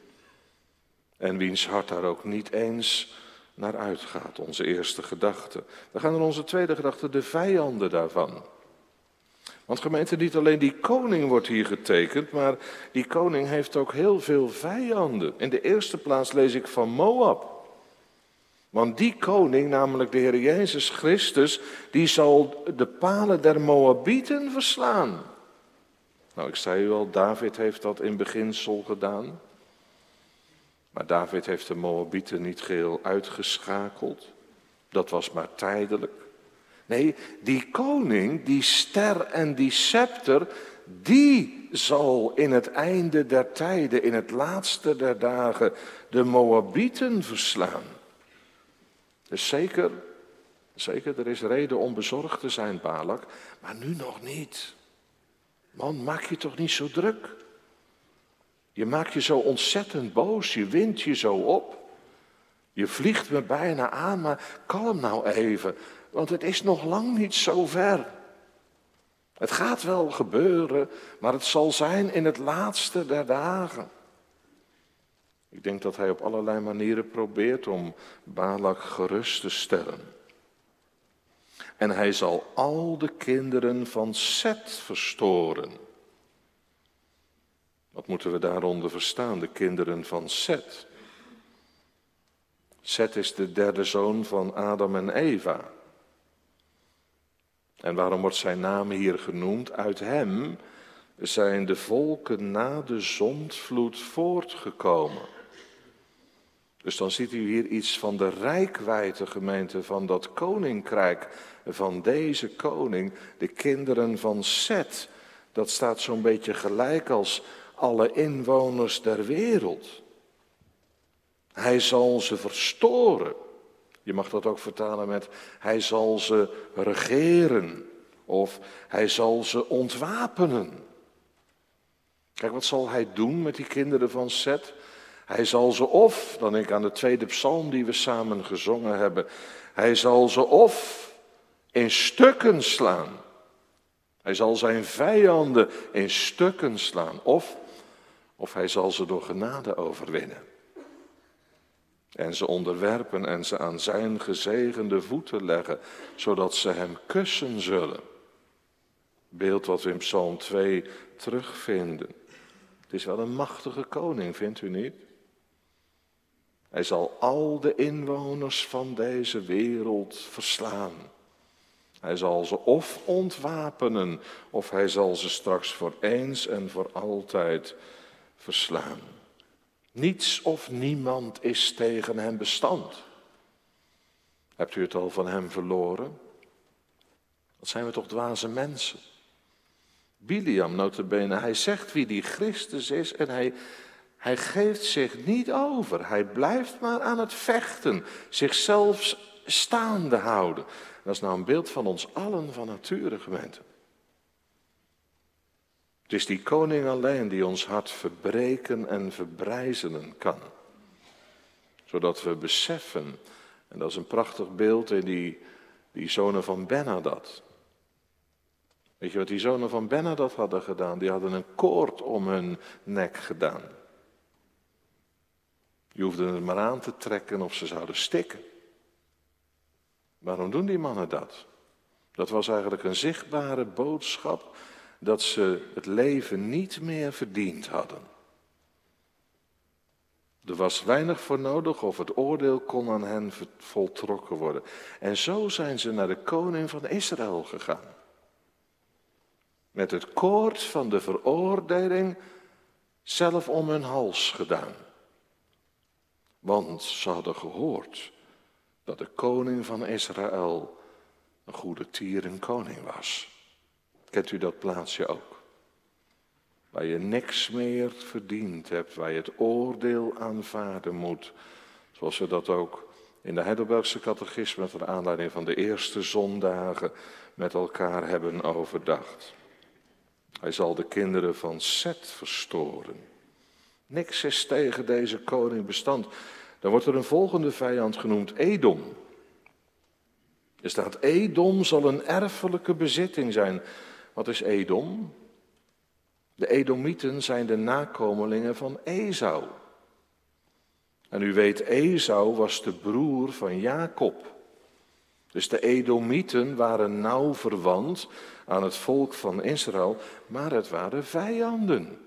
En wiens hart daar ook niet eens naar uitgaat, onze eerste gedachte. We gaan naar onze tweede gedachte, de vijanden daarvan. Want gemeente, niet alleen die koning wordt hier getekend, maar die koning heeft ook heel veel vijanden. In de eerste plaats lees ik van Moab. Want die koning, namelijk de Heer Jezus Christus, die zal de palen der Moabieten verslaan. Nou, ik zei u al, David heeft dat in beginsel gedaan. Maar David heeft de Moabieten niet geheel uitgeschakeld. Dat was maar tijdelijk. Nee, die koning, die ster en die scepter, die zal in het einde der tijden, in het laatste der dagen, de Moabieten verslaan. Dus zeker, er is reden om bezorgd te zijn, Balak, maar nu nog niet. Man, maak je toch niet zo druk? Je maakt je zo ontzettend boos, je wint je zo op. Je vliegt me bijna aan, maar kalm nou even, want het is nog lang niet zo ver. Het gaat wel gebeuren, maar het zal zijn in het laatste der dagen. Ik denk dat hij op allerlei manieren probeert om Balak gerust te stellen. En hij zal al de kinderen van Set verstoren. Wat moeten we daaronder verstaan, de kinderen van Set? Set is de derde zoon van Adam en Eva. En waarom wordt zijn naam hier genoemd? Uit hem zijn de volken na de zondvloed voortgekomen. Dus dan ziet u hier iets van de reikwijdte, gemeente, van dat koninkrijk, van deze koning, de kinderen van Set. Dat staat zo'n beetje gelijk als alle inwoners der wereld. Hij zal ze verstoren. Je mag dat ook vertalen met hij zal ze regeren of hij zal ze ontwapenen. Kijk, wat zal hij doen met die kinderen van Set? Hij zal ze of, dan denk ik aan de tweede psalm die we samen gezongen hebben, hij zal ze of in stukken slaan. Hij zal zijn vijanden in stukken slaan. Of hij zal ze door genade overwinnen. En ze onderwerpen en ze aan zijn gezegende voeten leggen, zodat ze hem kussen zullen. Beeld wat we in Psalm 2 terugvinden. Het is wel een machtige koning, vindt u niet? Hij zal al de inwoners van deze wereld verslaan. Hij zal ze of ontwapenen, of hij zal ze straks voor eens en voor altijd verslaan. Niets of niemand is tegen hem bestand. Hebt u het al van hem verloren? Wat zijn we toch dwaze mensen? Biliam, nota bene, hij zegt wie die Christus is en hij geeft zich niet over. Hij blijft maar aan het vechten, zichzelf staande houden. Dat is nou een beeld van ons allen van nature, gemeente. Het is die koning alleen die ons hart verbreken en verbrijzelen kan. Zodat we beseffen, en dat is een prachtig beeld in die zonen van Ben-Hadad. Weet je wat die zonen van Ben-Hadad hadden gedaan? Die hadden een koord om hun nek gedaan. Die hoefden het maar aan te trekken of ze zouden stikken. Waarom doen die mannen dat? Dat was eigenlijk een zichtbare boodschap dat ze het leven niet meer verdiend hadden. Er was weinig voor nodig of het oordeel kon aan hen voltrokken worden. En zo zijn ze naar de koning van Israël gegaan. Met het koord van de veroordeling zelf om hun hals gedaan. Want ze hadden gehoord dat de koning van Israël een goede tierenkoning was. Kent u dat plaatsje ook? Waar je niks meer verdiend hebt, waar je het oordeel aanvaarden moet. Zoals we dat ook in de Heidelbergse catechisme ter aanleiding van de eerste zondagen met elkaar hebben overdacht. Hij zal de kinderen van Set verstoren. Niks is tegen deze koning bestand. Dan wordt er een volgende vijand genoemd, Edom. Er staat, Edom zal een erfelijke bezitting zijn. Wat is Edom? De Edomieten zijn de nakomelingen van Esau. En u weet, Esau was de broer van Jacob. Dus de Edomieten waren nauw verwant aan het volk van Israël, maar het waren vijanden.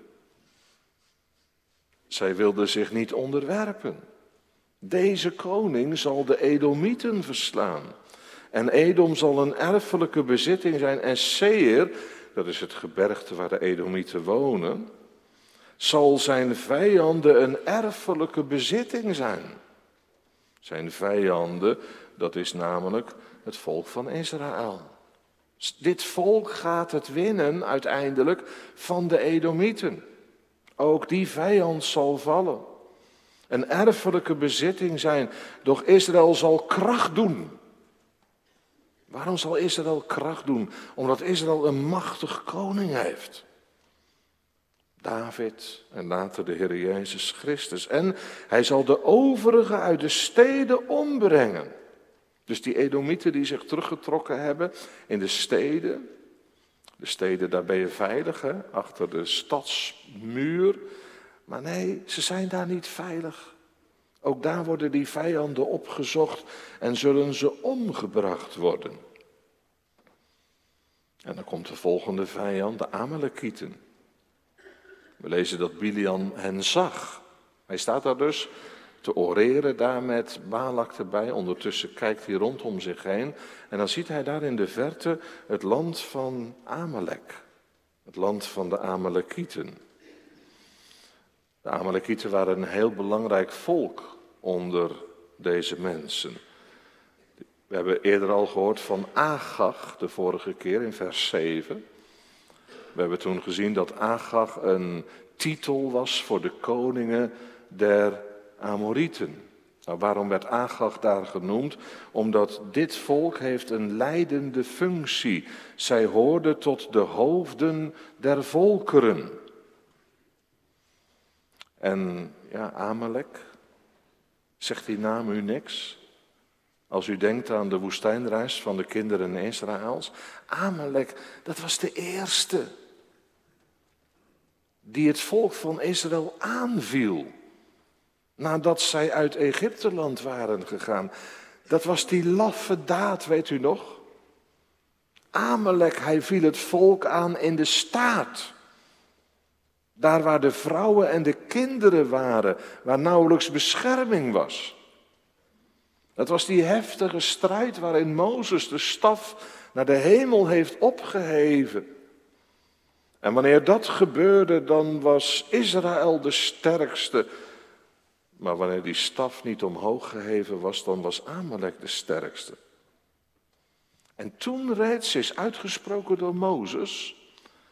Zij wilden zich niet onderwerpen. Deze koning zal de Edomieten verslaan. En Edom zal een erfelijke bezitting zijn. En Seir, dat is het gebergte waar de Edomieten wonen, zal zijn vijanden een erfelijke bezitting zijn. Zijn vijanden, dat is namelijk het volk van Israël. Dit volk gaat het winnen uiteindelijk van de Edomieten. Ook die vijand zal vallen. Een erfelijke bezitting zijn, doch Israël zal kracht doen. Waarom zal Israël kracht doen? Omdat Israël een machtig koning heeft. David en later de Heer Jezus Christus. En hij zal de overigen uit de steden ombrengen. Dus die Edomieten die zich teruggetrokken hebben in de steden. De steden, daar ben je veilig, hè? Achter de stadsmuur. Maar nee, ze zijn daar niet veilig. Ook daar worden die vijanden opgezocht en zullen ze omgebracht worden. En dan komt de volgende vijand, de Amalekieten. We lezen dat Biliam hen zag. Hij staat daar dus te oreren daar met Balak erbij. Ondertussen kijkt hij rondom zich heen. En dan ziet hij daar in de verte het land van Amalek. Het land van de Amalekieten. De Amalekieten waren een heel belangrijk volk onder deze mensen. We hebben eerder al gehoord van Agag, de vorige keer in vers 7. We hebben toen gezien dat Agag een titel was voor de koningen der Amorieten. Nou, waarom werd Agag daar genoemd? Omdat dit volk heeft een leidende functie. Zij hoorden tot de hoofden der volkeren. En ja, Amalek, zegt die naam u niks? Als u denkt aan de woestijnreis van de kinderen Israëls. Amalek, dat was de eerste die het volk van Israël aanviel. Nadat zij uit Egypteland waren gegaan. Dat was die laffe daad, weet u nog? Amalek, hij viel het volk aan in de staart. Daar waar de vrouwen en de kinderen waren, waar nauwelijks bescherming was. Dat was die heftige strijd waarin Mozes de staf naar de hemel heeft opgeheven. En wanneer dat gebeurde, dan was Israël de sterkste. Maar wanneer die staf niet omhoog geheven was, dan was Amalek de sterkste. En toen reeds is uitgesproken door Mozes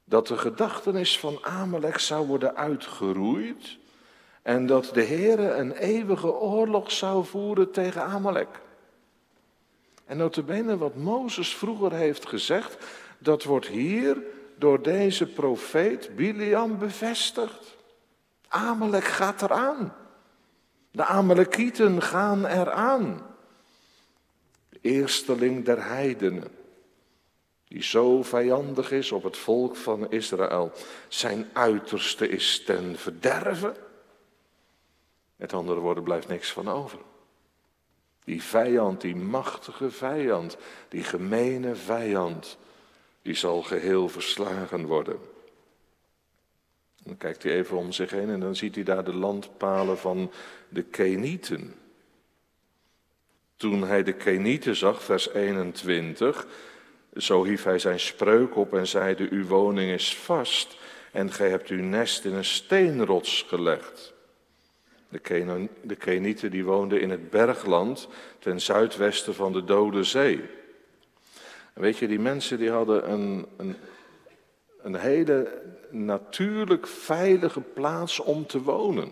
dat de gedachtenis van Amalek zou worden uitgeroeid en dat de Heere een eeuwige oorlog zou voeren tegen Amalek. En nota bene wat Mozes vroeger heeft gezegd, dat wordt hier door deze profeet Biliam bevestigd. Amalek gaat eraan. De Amalekieten gaan eraan. De eersteling der heidenen, die zo vijandig is op het volk van Israël. Zijn uiterste is ten verderven. Met andere woorden, blijft niks van over. Die vijand, die machtige vijand, die gemene vijand, die zal geheel verslagen worden. Dan kijkt hij even om zich heen en dan ziet hij daar de landpalen van de Kenieten. Toen hij de Kenieten zag, vers 21, zo hief hij zijn spreuk op en zeide, uw woning is vast en gij hebt uw nest in een steenrots gelegd. De Kenieten die woonden in het bergland ten zuidwesten van de Dode Zee. En weet je, die mensen die hadden een hele natuurlijk veilige plaats om te wonen.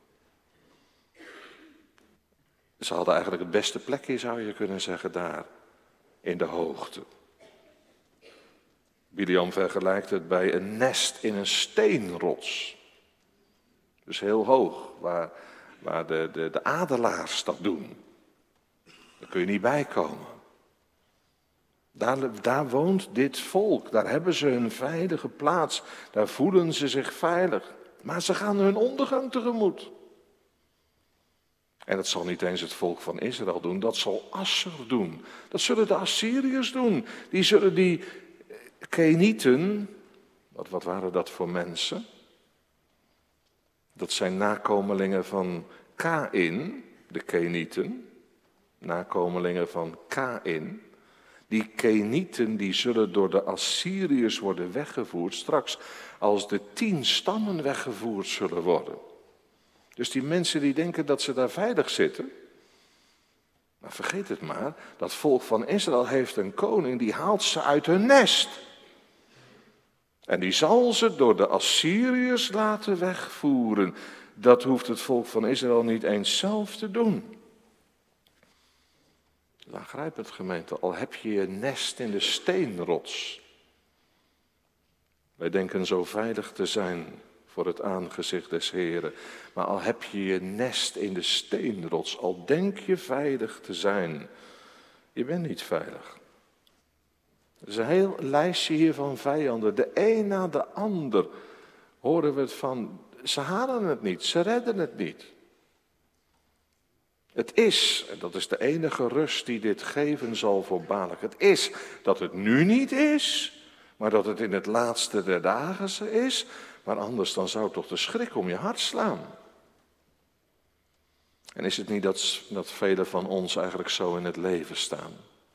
Ze hadden eigenlijk het beste plekje, zou je kunnen zeggen, daar in de hoogte. Biliam vergelijkt het bij een nest in een steenrots. Dus heel hoog, waar de adelaars dat doen. Daar kun je niet bij komen. Daar woont dit volk, daar hebben ze hun veilige plaats, daar voelen ze zich veilig. Maar ze gaan hun ondergang tegemoet. En dat zal niet eens het volk van Israël doen, dat zal Assur doen. Dat zullen de Assyriërs doen. Die zullen die Kenieten, wat waren dat voor mensen? Dat zijn nakomelingen van Kaïn, de Kenieten. Nakomelingen van Kaïn. Die Kenieten die zullen door de Assyriërs worden weggevoerd straks als de 10 stammen weggevoerd zullen worden. Dus die mensen die denken dat ze daar veilig zitten. Maar vergeet het maar, dat volk van Israël heeft een koning die haalt ze uit hun nest. En die zal ze door de Assyriërs laten wegvoeren. Dat hoeft het volk van Israël niet eens zelf te doen. Nou, grijp het gemeente, al heb je je nest in de steenrots. Wij denken zo veilig te zijn voor het aangezicht des Heren. Maar al heb je je nest in de steenrots, al denk je veilig te zijn, je bent niet veilig. Er is een heel lijstje hier van vijanden. De een na de ander horen we het van. Ze halen het niet, ze redden het niet. Het is, en dat is de enige rust die dit geven zal voor Balak. Het is dat het nu niet is, maar dat het in het laatste der dagen is. Maar anders dan zou toch de schrik om je hart slaan. En is het niet dat velen van ons eigenlijk zo in het leven staan?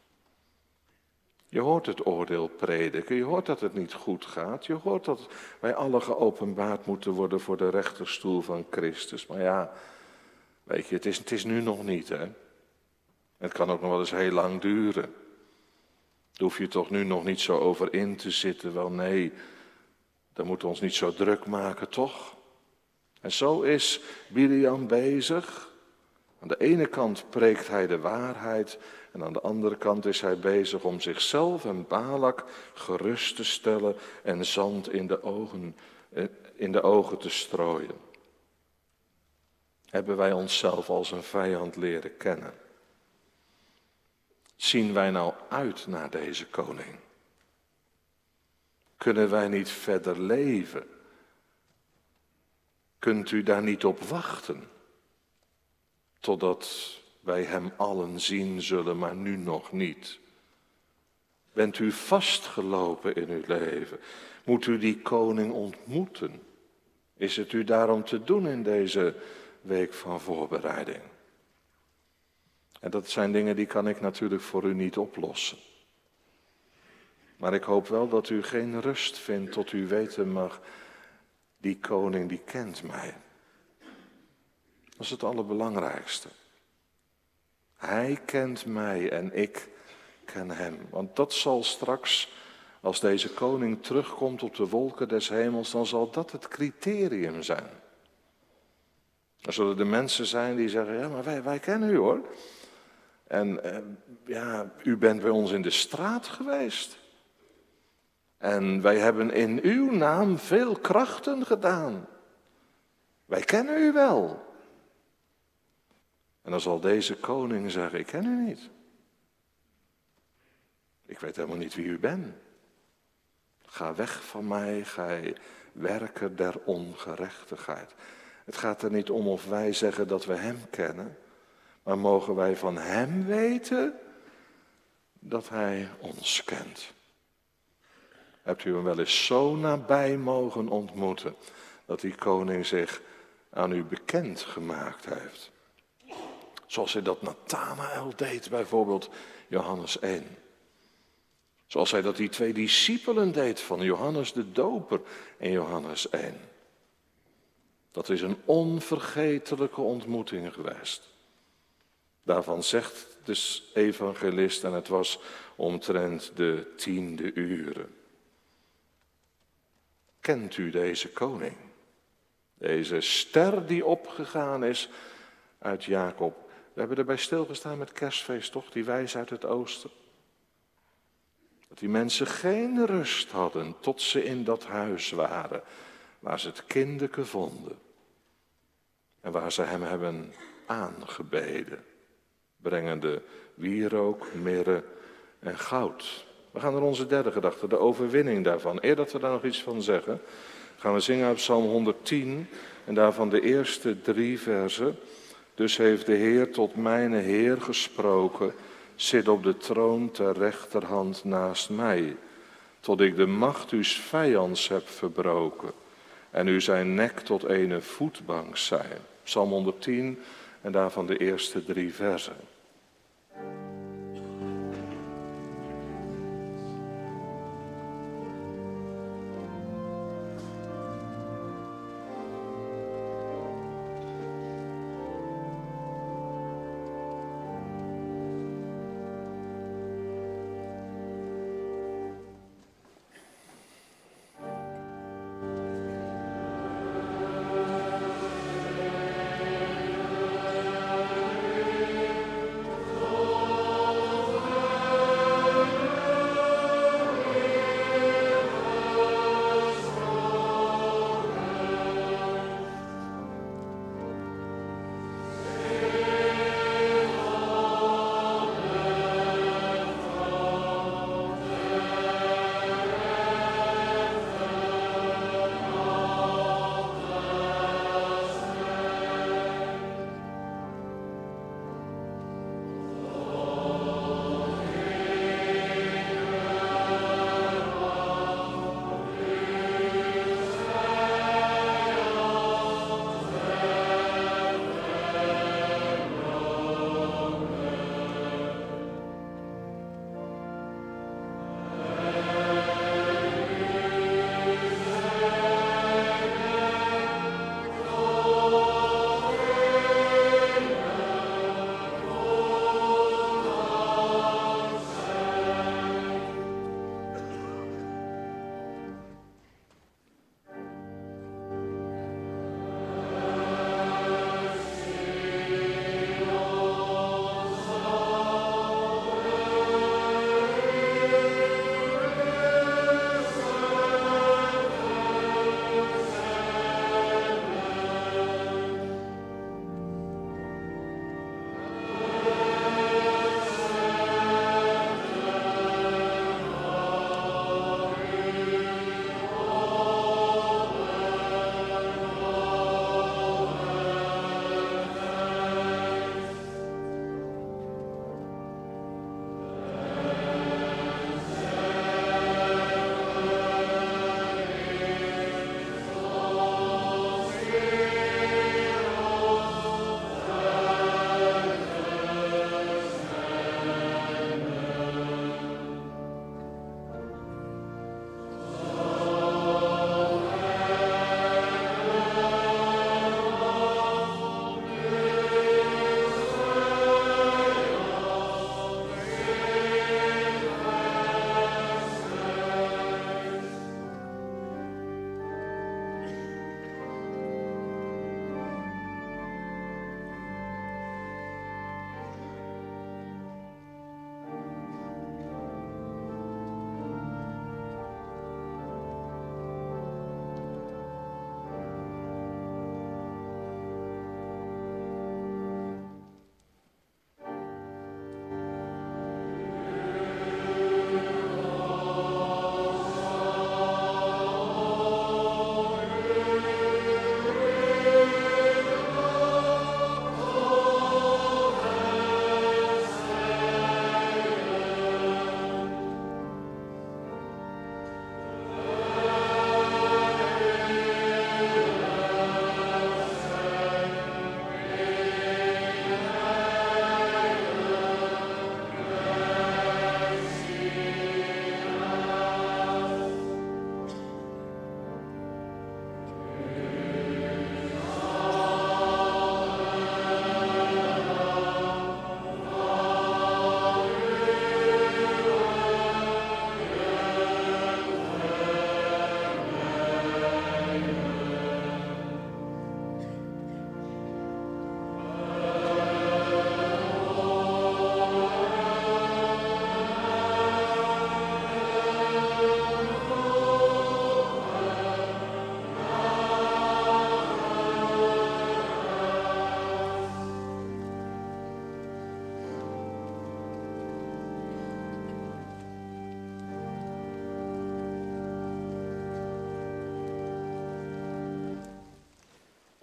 Je hoort het oordeel prediken, je hoort dat het niet goed gaat. Je hoort dat wij allen geopenbaard moeten worden voor de rechterstoel van Christus. Maar ja, weet je, het is nu nog niet, hè. Het kan ook nog wel eens heel lang duren. Daar hoef je toch nu nog niet zo over in te zitten. Wel nee, dan moeten we ons niet zo druk maken, toch? En zo is Biliam bezig. Aan de ene kant preekt hij de waarheid en aan de andere kant is hij bezig om zichzelf en Balak gerust te stellen en zand in de ogen te strooien. Hebben wij onszelf als een vijand leren kennen? Zien wij nou uit naar deze koning? Kunnen wij niet verder leven? Kunt u daar niet op wachten? Totdat wij hem allen zien zullen, maar nu nog niet. Bent u vastgelopen in uw leven? Moet u die koning ontmoeten? Is het u daarom te doen in deze week van voorbereiding? En dat zijn dingen die kan ik natuurlijk voor u niet oplossen. Maar ik hoop wel dat u geen rust vindt tot u weten mag, die koning die kent mij. Dat is het allerbelangrijkste. Hij kent mij en ik ken hem. Want dat zal straks Als deze koning terugkomt op de wolken des hemels, dan zal dat het criterium zijn. Er zullen de mensen zijn die zeggen, ja, maar wij kennen u hoor. En u bent bij ons in de straat geweest. En wij hebben in uw naam veel krachten gedaan. Wij kennen u wel. En dan zal deze koning zeggen, ik ken u niet. Ik weet helemaal niet wie u bent. Ga weg van mij, gij werker der ongerechtigheid. Het gaat er niet om of wij zeggen dat we hem kennen, maar mogen wij van hem weten dat hij ons kent. Hebt u hem wel eens zo nabij mogen ontmoeten, dat die koning zich aan u bekend gemaakt heeft? Zoals hij dat Nathanael deed, bijvoorbeeld Johannes 1. Zoals hij dat die 2 discipelen deed van Johannes de Doper in Johannes 1. Dat is een onvergetelijke ontmoeting geweest. Daarvan zegt de evangelist, en het was omtrent de 10e uren. Kent u deze koning? Deze ster die opgegaan is uit Jacob. We hebben erbij stilgestaan met kerstfeest, toch? Die wijs uit het oosten. Dat die mensen geen rust hadden tot ze in dat huis waren, waar ze het kindeke vonden. En waar ze hem hebben aangebeden, brengende wierook, mirre en goud. We gaan naar onze derde gedachte, de overwinning daarvan. Eer dat we daar nog iets van zeggen, gaan we zingen uit Psalm 110 en daarvan de eerste 3 versen. Dus heeft de Heer tot mijne Heer gesproken, zit op de troon ter rechterhand naast mij, tot ik de macht uws vijands heb verbroken en u zijn nek tot ene voetbank zijn. Psalm 110 en daarvan de eerste 3 versen.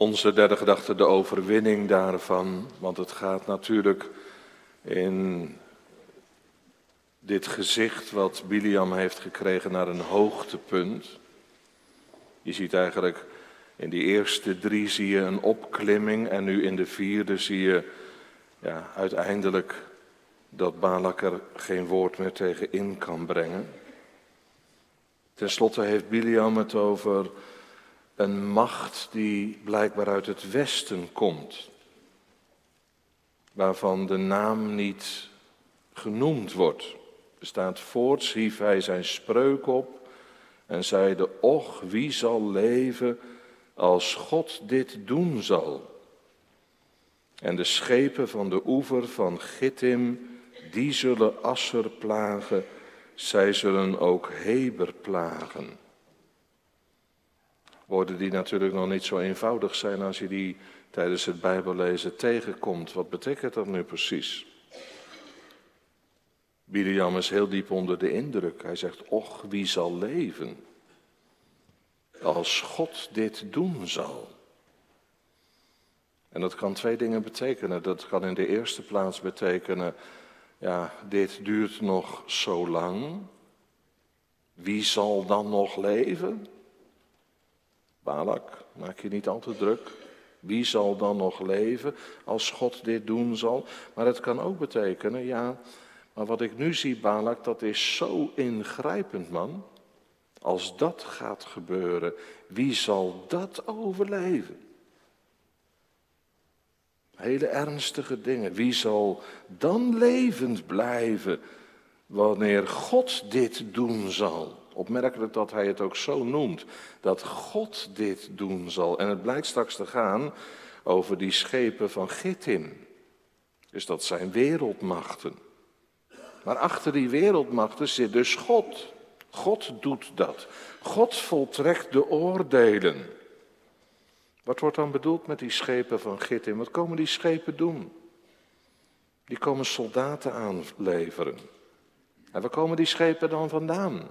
Onze derde gedachte, de overwinning daarvan, want het gaat natuurlijk in dit gezicht wat Biliam heeft gekregen naar een hoogtepunt. Je ziet eigenlijk in die eerste 3 zie je een opklimming en nu in de 4e zie je uiteindelijk dat Balak er geen woord meer tegen in kan brengen. Ten slotte heeft Biliam het over een macht die blijkbaar uit het westen komt, waarvan de naam niet genoemd wordt. Er staat: voorts hief hij zijn spreuk op en zeide: och, wie zal leven als God dit doen zal? En de schepen van de oever van Gittim, die zullen Asser plagen, zij zullen ook Heber plagen. Woorden die natuurlijk nog niet zo eenvoudig zijn als je die tijdens het Bijbellezen tegenkomt. Wat betekent dat nu precies? Biliam is heel diep onder de indruk. Hij zegt: och, wie zal leven als God dit doen zal? En dat kan 2 dingen betekenen. Dat kan in de eerste plaats betekenen: dit duurt nog zo lang. Wie zal dan nog leven? Balak, maak je niet al te druk. Wie zal dan nog leven als God dit doen zal? Maar het kan ook betekenen: maar wat ik nu zie, Balak, dat is zo ingrijpend, man. Als dat gaat gebeuren, wie zal dat overleven? Hele ernstige dingen. Wie zal dan levend blijven wanneer God dit doen zal? Opmerkelijk dat hij het ook zo noemt, dat God dit doen zal. En het blijkt straks te gaan over die schepen van Gittim. Dus dat zijn wereldmachten. Maar achter die wereldmachten zit dus God. God doet dat. God voltrekt de oordelen. Wat wordt dan bedoeld met die schepen van Gittim? Wat komen die schepen doen? Die komen soldaten aanleveren. En waar komen die schepen dan vandaan?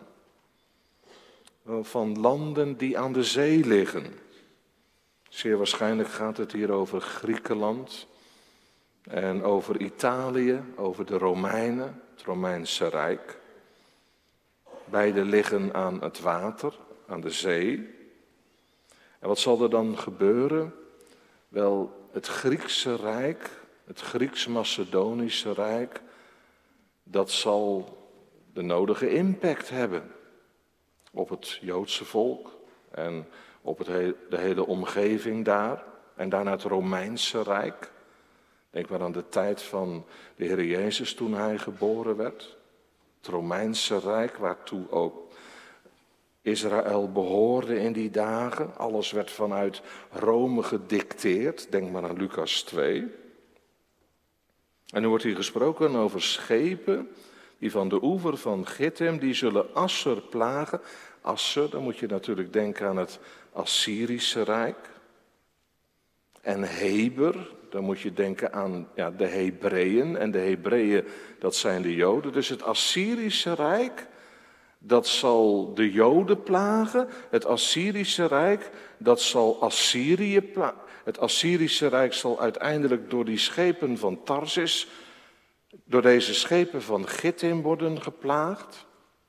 Van landen die aan de zee liggen. Zeer waarschijnlijk gaat het hier over Griekenland en over Italië, over de Romeinen, het Romeinse Rijk. Beide liggen aan het water, aan de zee. En wat zal er dan gebeuren? Wel, het Griekse Rijk, het Grieks-Macedonische Rijk, dat zal de nodige impact hebben op het Joodse volk en op de hele omgeving daar. En daarna het Romeinse Rijk. Denk maar aan de tijd van de Heer Jezus toen hij geboren werd. Het Romeinse Rijk, waartoe ook Israël behoorde in die dagen. Alles werd vanuit Rome gedicteerd. Denk maar aan Lucas 2. En nu wordt hier gesproken over schepen die van de oever van Gittim, die zullen Asser plagen. Asser, dan moet je natuurlijk denken aan het Assyrische Rijk. En Heber, dan moet je denken aan de Hebreeën. En de Hebreeën, dat zijn de Joden. Dus het Assyrische Rijk, dat zal de Joden plagen. Het Assyrische Rijk, dat zal Assyrië plagen. Het Assyrische Rijk zal uiteindelijk door die schepen van Tarsis, door deze schepen van Gittim worden geplaagd.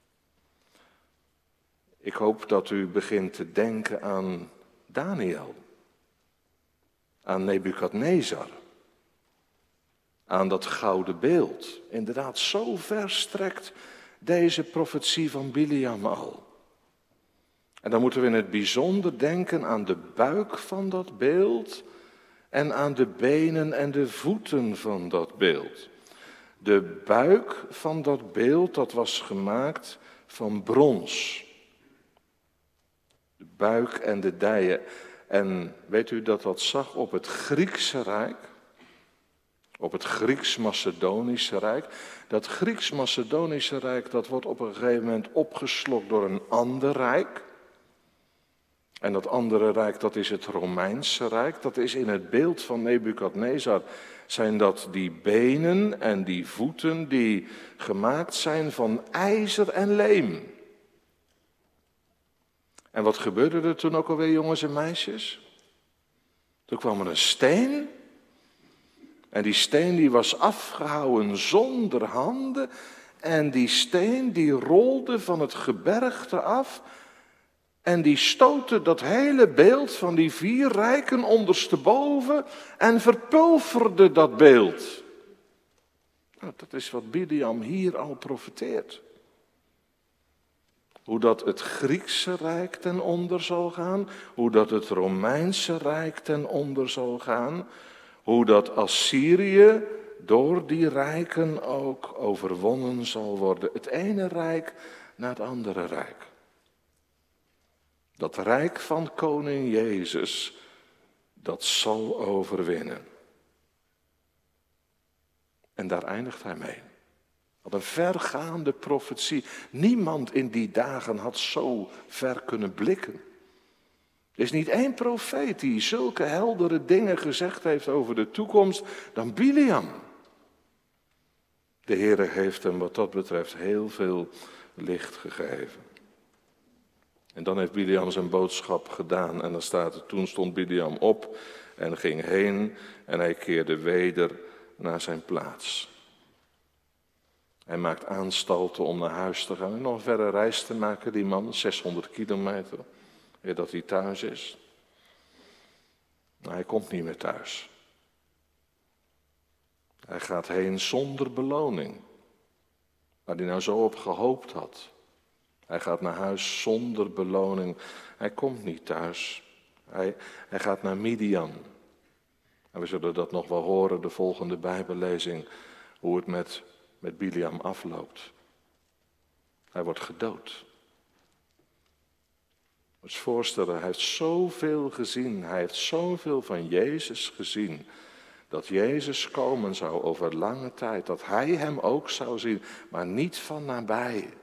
Ik hoop dat u begint te denken aan Daniel, aan Nebukadnezar, aan dat gouden beeld. Inderdaad, zo ver strekt deze profetie van Biliam al. En dan moeten we in het bijzonder denken aan de buik van dat beeld en aan de benen en de voeten van dat beeld. De buik van dat beeld, dat was gemaakt van brons. De buik en de dijen. En weet u dat dat zag op het Griekse Rijk? Op het Grieks-Macedonische Rijk. Dat Grieks-Macedonische Rijk, dat wordt op een gegeven moment opgeslokt door een ander rijk. En dat andere rijk, dat is het Romeinse Rijk. Dat is in het beeld van Nebukadnezar, zijn dat die benen en die voeten die gemaakt zijn van ijzer en leem. En wat gebeurde er toen ook alweer, jongens en meisjes? Toen kwam er een steen. En die steen die was afgehouwen zonder handen. En die steen die rolde van het gebergte af. En die stootte dat hele beeld van die 4 rijken ondersteboven en verpulverde dat beeld. Nou, dat is wat Biliam hier al profeteert. Hoe dat het Griekse rijk ten onder zal gaan, hoe dat het Romeinse rijk ten onder zal gaan, hoe dat Assyrië door die rijken ook overwonnen zal worden. Het ene rijk na het andere rijk. Dat rijk van koning Jezus, dat zal overwinnen. En daar eindigt hij mee. Wat een vergaande profetie. Niemand in die dagen had zo ver kunnen blikken. Er is niet één profeet die zulke heldere dingen gezegd heeft over de toekomst dan Biliam. De Heere heeft hem wat dat betreft heel veel licht gegeven. En dan heeft Biliam zijn boodschap gedaan en dan staat er, toen stond Biliam op en ging heen en hij keerde weder naar zijn plaats. Hij maakt aanstalten om naar huis te gaan en nog een verre reis te maken, die man, 600 kilometer, eer dat hij thuis is. Maar hij komt niet meer thuis. Hij gaat heen zonder beloning, waar hij nou zo op gehoopt had. Hij gaat naar huis zonder beloning. Hij komt niet thuis. Hij gaat naar Midian. En we zullen dat nog wel horen, de volgende Bijbellezing, hoe het met Biliam afloopt. Hij wordt gedood. Moet je voorstellen, hij heeft zoveel gezien. Hij heeft zoveel van Jezus gezien. Dat Jezus komen zou over lange tijd. Dat hij hem ook zou zien, maar niet van nabij.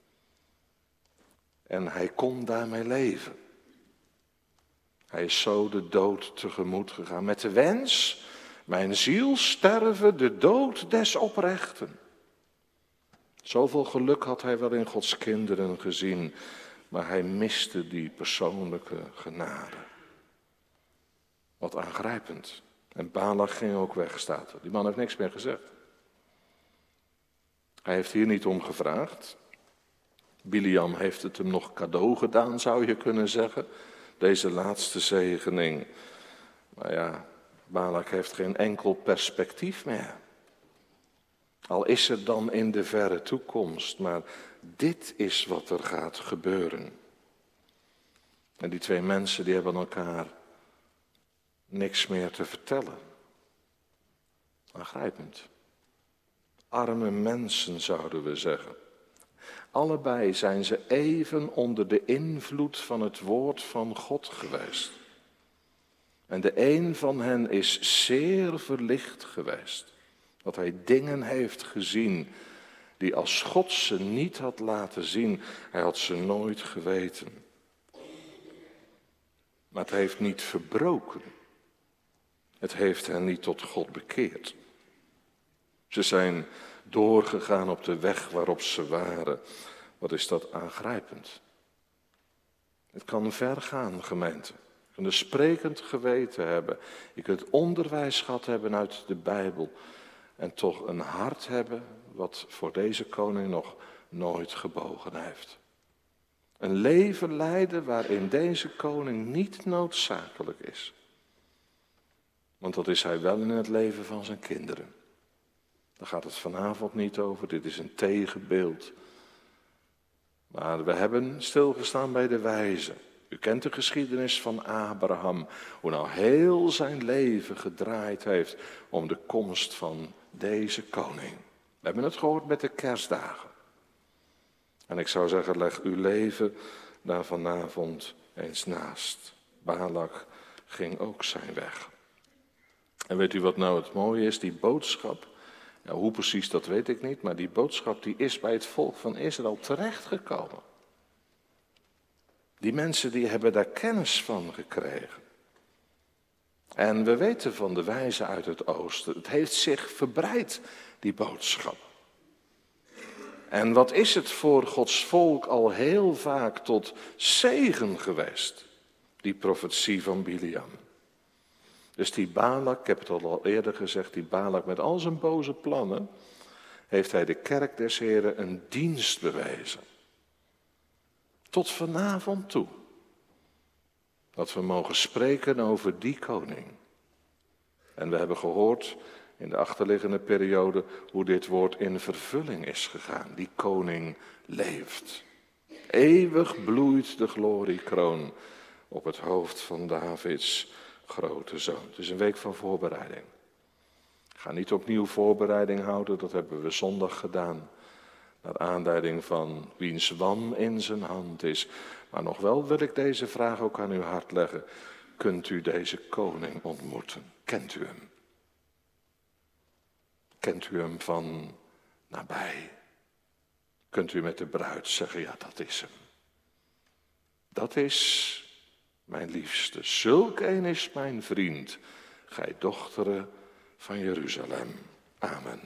En hij kon daarmee leven. Hij is zo de dood tegemoet gegaan. Met de wens, mijn ziel sterven de dood des oprechten. Zoveel geluk had hij wel in Gods kinderen gezien. Maar hij miste die persoonlijke genade. Wat aangrijpend. En Balak ging ook weg, staat er. Die man heeft niks meer gezegd. Hij heeft hier niet om gevraagd. Biliam heeft het hem nog cadeau gedaan, zou je kunnen zeggen. Deze laatste zegening. Maar ja, Balak heeft geen enkel perspectief meer. Al is het dan in de verre toekomst, maar dit is wat er gaat gebeuren. En die 2 mensen die hebben elkaar niks meer te vertellen. Aangrijpend. Arme mensen zouden we zeggen. Allebei zijn ze even onder de invloed van het woord van God geweest. En de een van hen is zeer verlicht geweest. Dat hij dingen heeft gezien die als God ze niet had laten zien. Hij had ze nooit geweten. Maar het heeft niet verbroken. Het heeft hen niet tot God bekeerd. Ze zijn doorgegaan op de weg waarop ze waren. Wat is dat aangrijpend. Het kan ver gaan, gemeente. Je kunt een sprekend geweten hebben. Je kunt onderwijs gehad hebben uit de Bijbel. En toch een hart hebben wat voor deze koning nog nooit gebogen heeft. Een leven leiden waarin deze koning niet noodzakelijk is. Want dat is hij wel in het leven van zijn kinderen. Daar gaat het vanavond niet over, dit is een tegenbeeld. Maar we hebben stilgestaan bij de wijze. U kent de geschiedenis van Abraham, hoe nou heel zijn leven gedraaid heeft om de komst van deze koning. We hebben het gehoord met de kerstdagen. En ik zou zeggen, leg uw leven daar vanavond eens naast. Balak ging ook zijn weg. En weet u wat nou het mooie is? Die boodschap, ja, hoe precies dat weet ik niet, maar die boodschap die is bij het volk van Israël terechtgekomen. Die mensen die hebben daar kennis van gekregen. En we weten van de wijze uit het oosten, het heeft zich verbreid, die boodschap. En wat is het voor Gods volk al heel vaak tot zegen geweest, die profetie van Biliam. Dus die Balak, ik heb het al eerder gezegd, die Balak met al zijn boze plannen, heeft hij de kerk des Heren een dienst bewezen. Tot vanavond toe. Dat we mogen spreken over die koning. En we hebben gehoord in de achterliggende periode hoe dit woord in vervulling is gegaan. Die koning leeft. Eeuwig bloeit de gloriekroon op het hoofd van Davids grote zoon. Het is een week van voorbereiding. Ik ga niet opnieuw voorbereiding houden, dat hebben we zondag gedaan. Naar aanleiding van wiens wan in zijn hand is. Maar nog wel wil ik deze vraag ook aan uw hart leggen. Kunt u deze koning ontmoeten? Kent u hem? Kent u hem van nabij? Kunt u met de bruid zeggen, ja, dat is hem. Dat is mijn liefste. Zulk een is mijn vriend. Gij dochteren van Jeruzalem. Amen.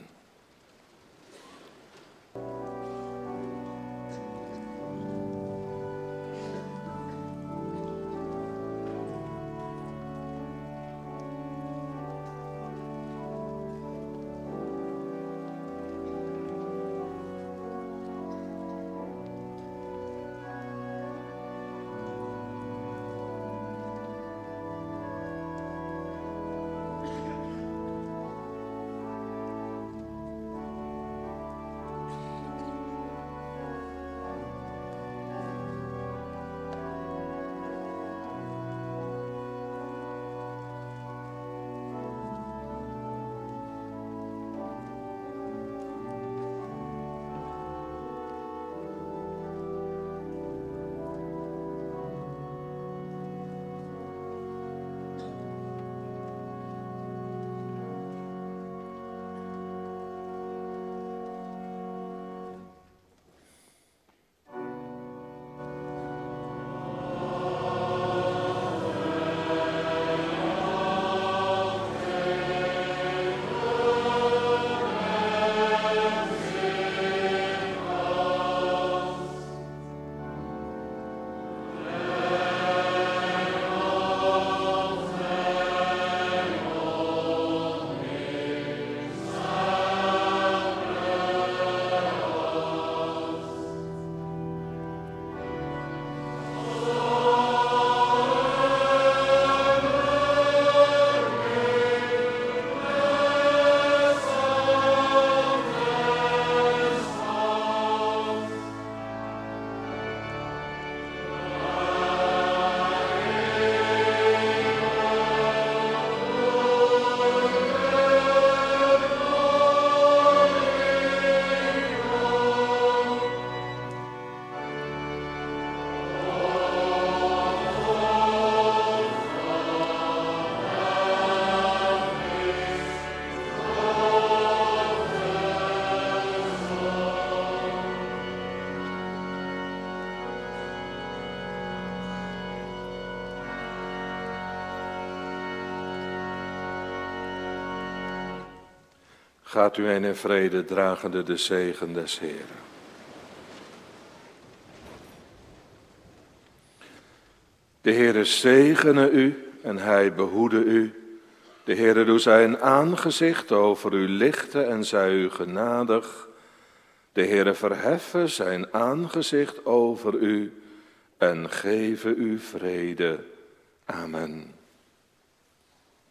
Gaat u heen in vrede, dragende de zegen des Heeren. De Heere zegene u en hij behoede u. De Heere doe zijn aangezicht over u lichten en zij u genadig. De Heere verheffe zijn aangezicht over u en geven u vrede. Amen.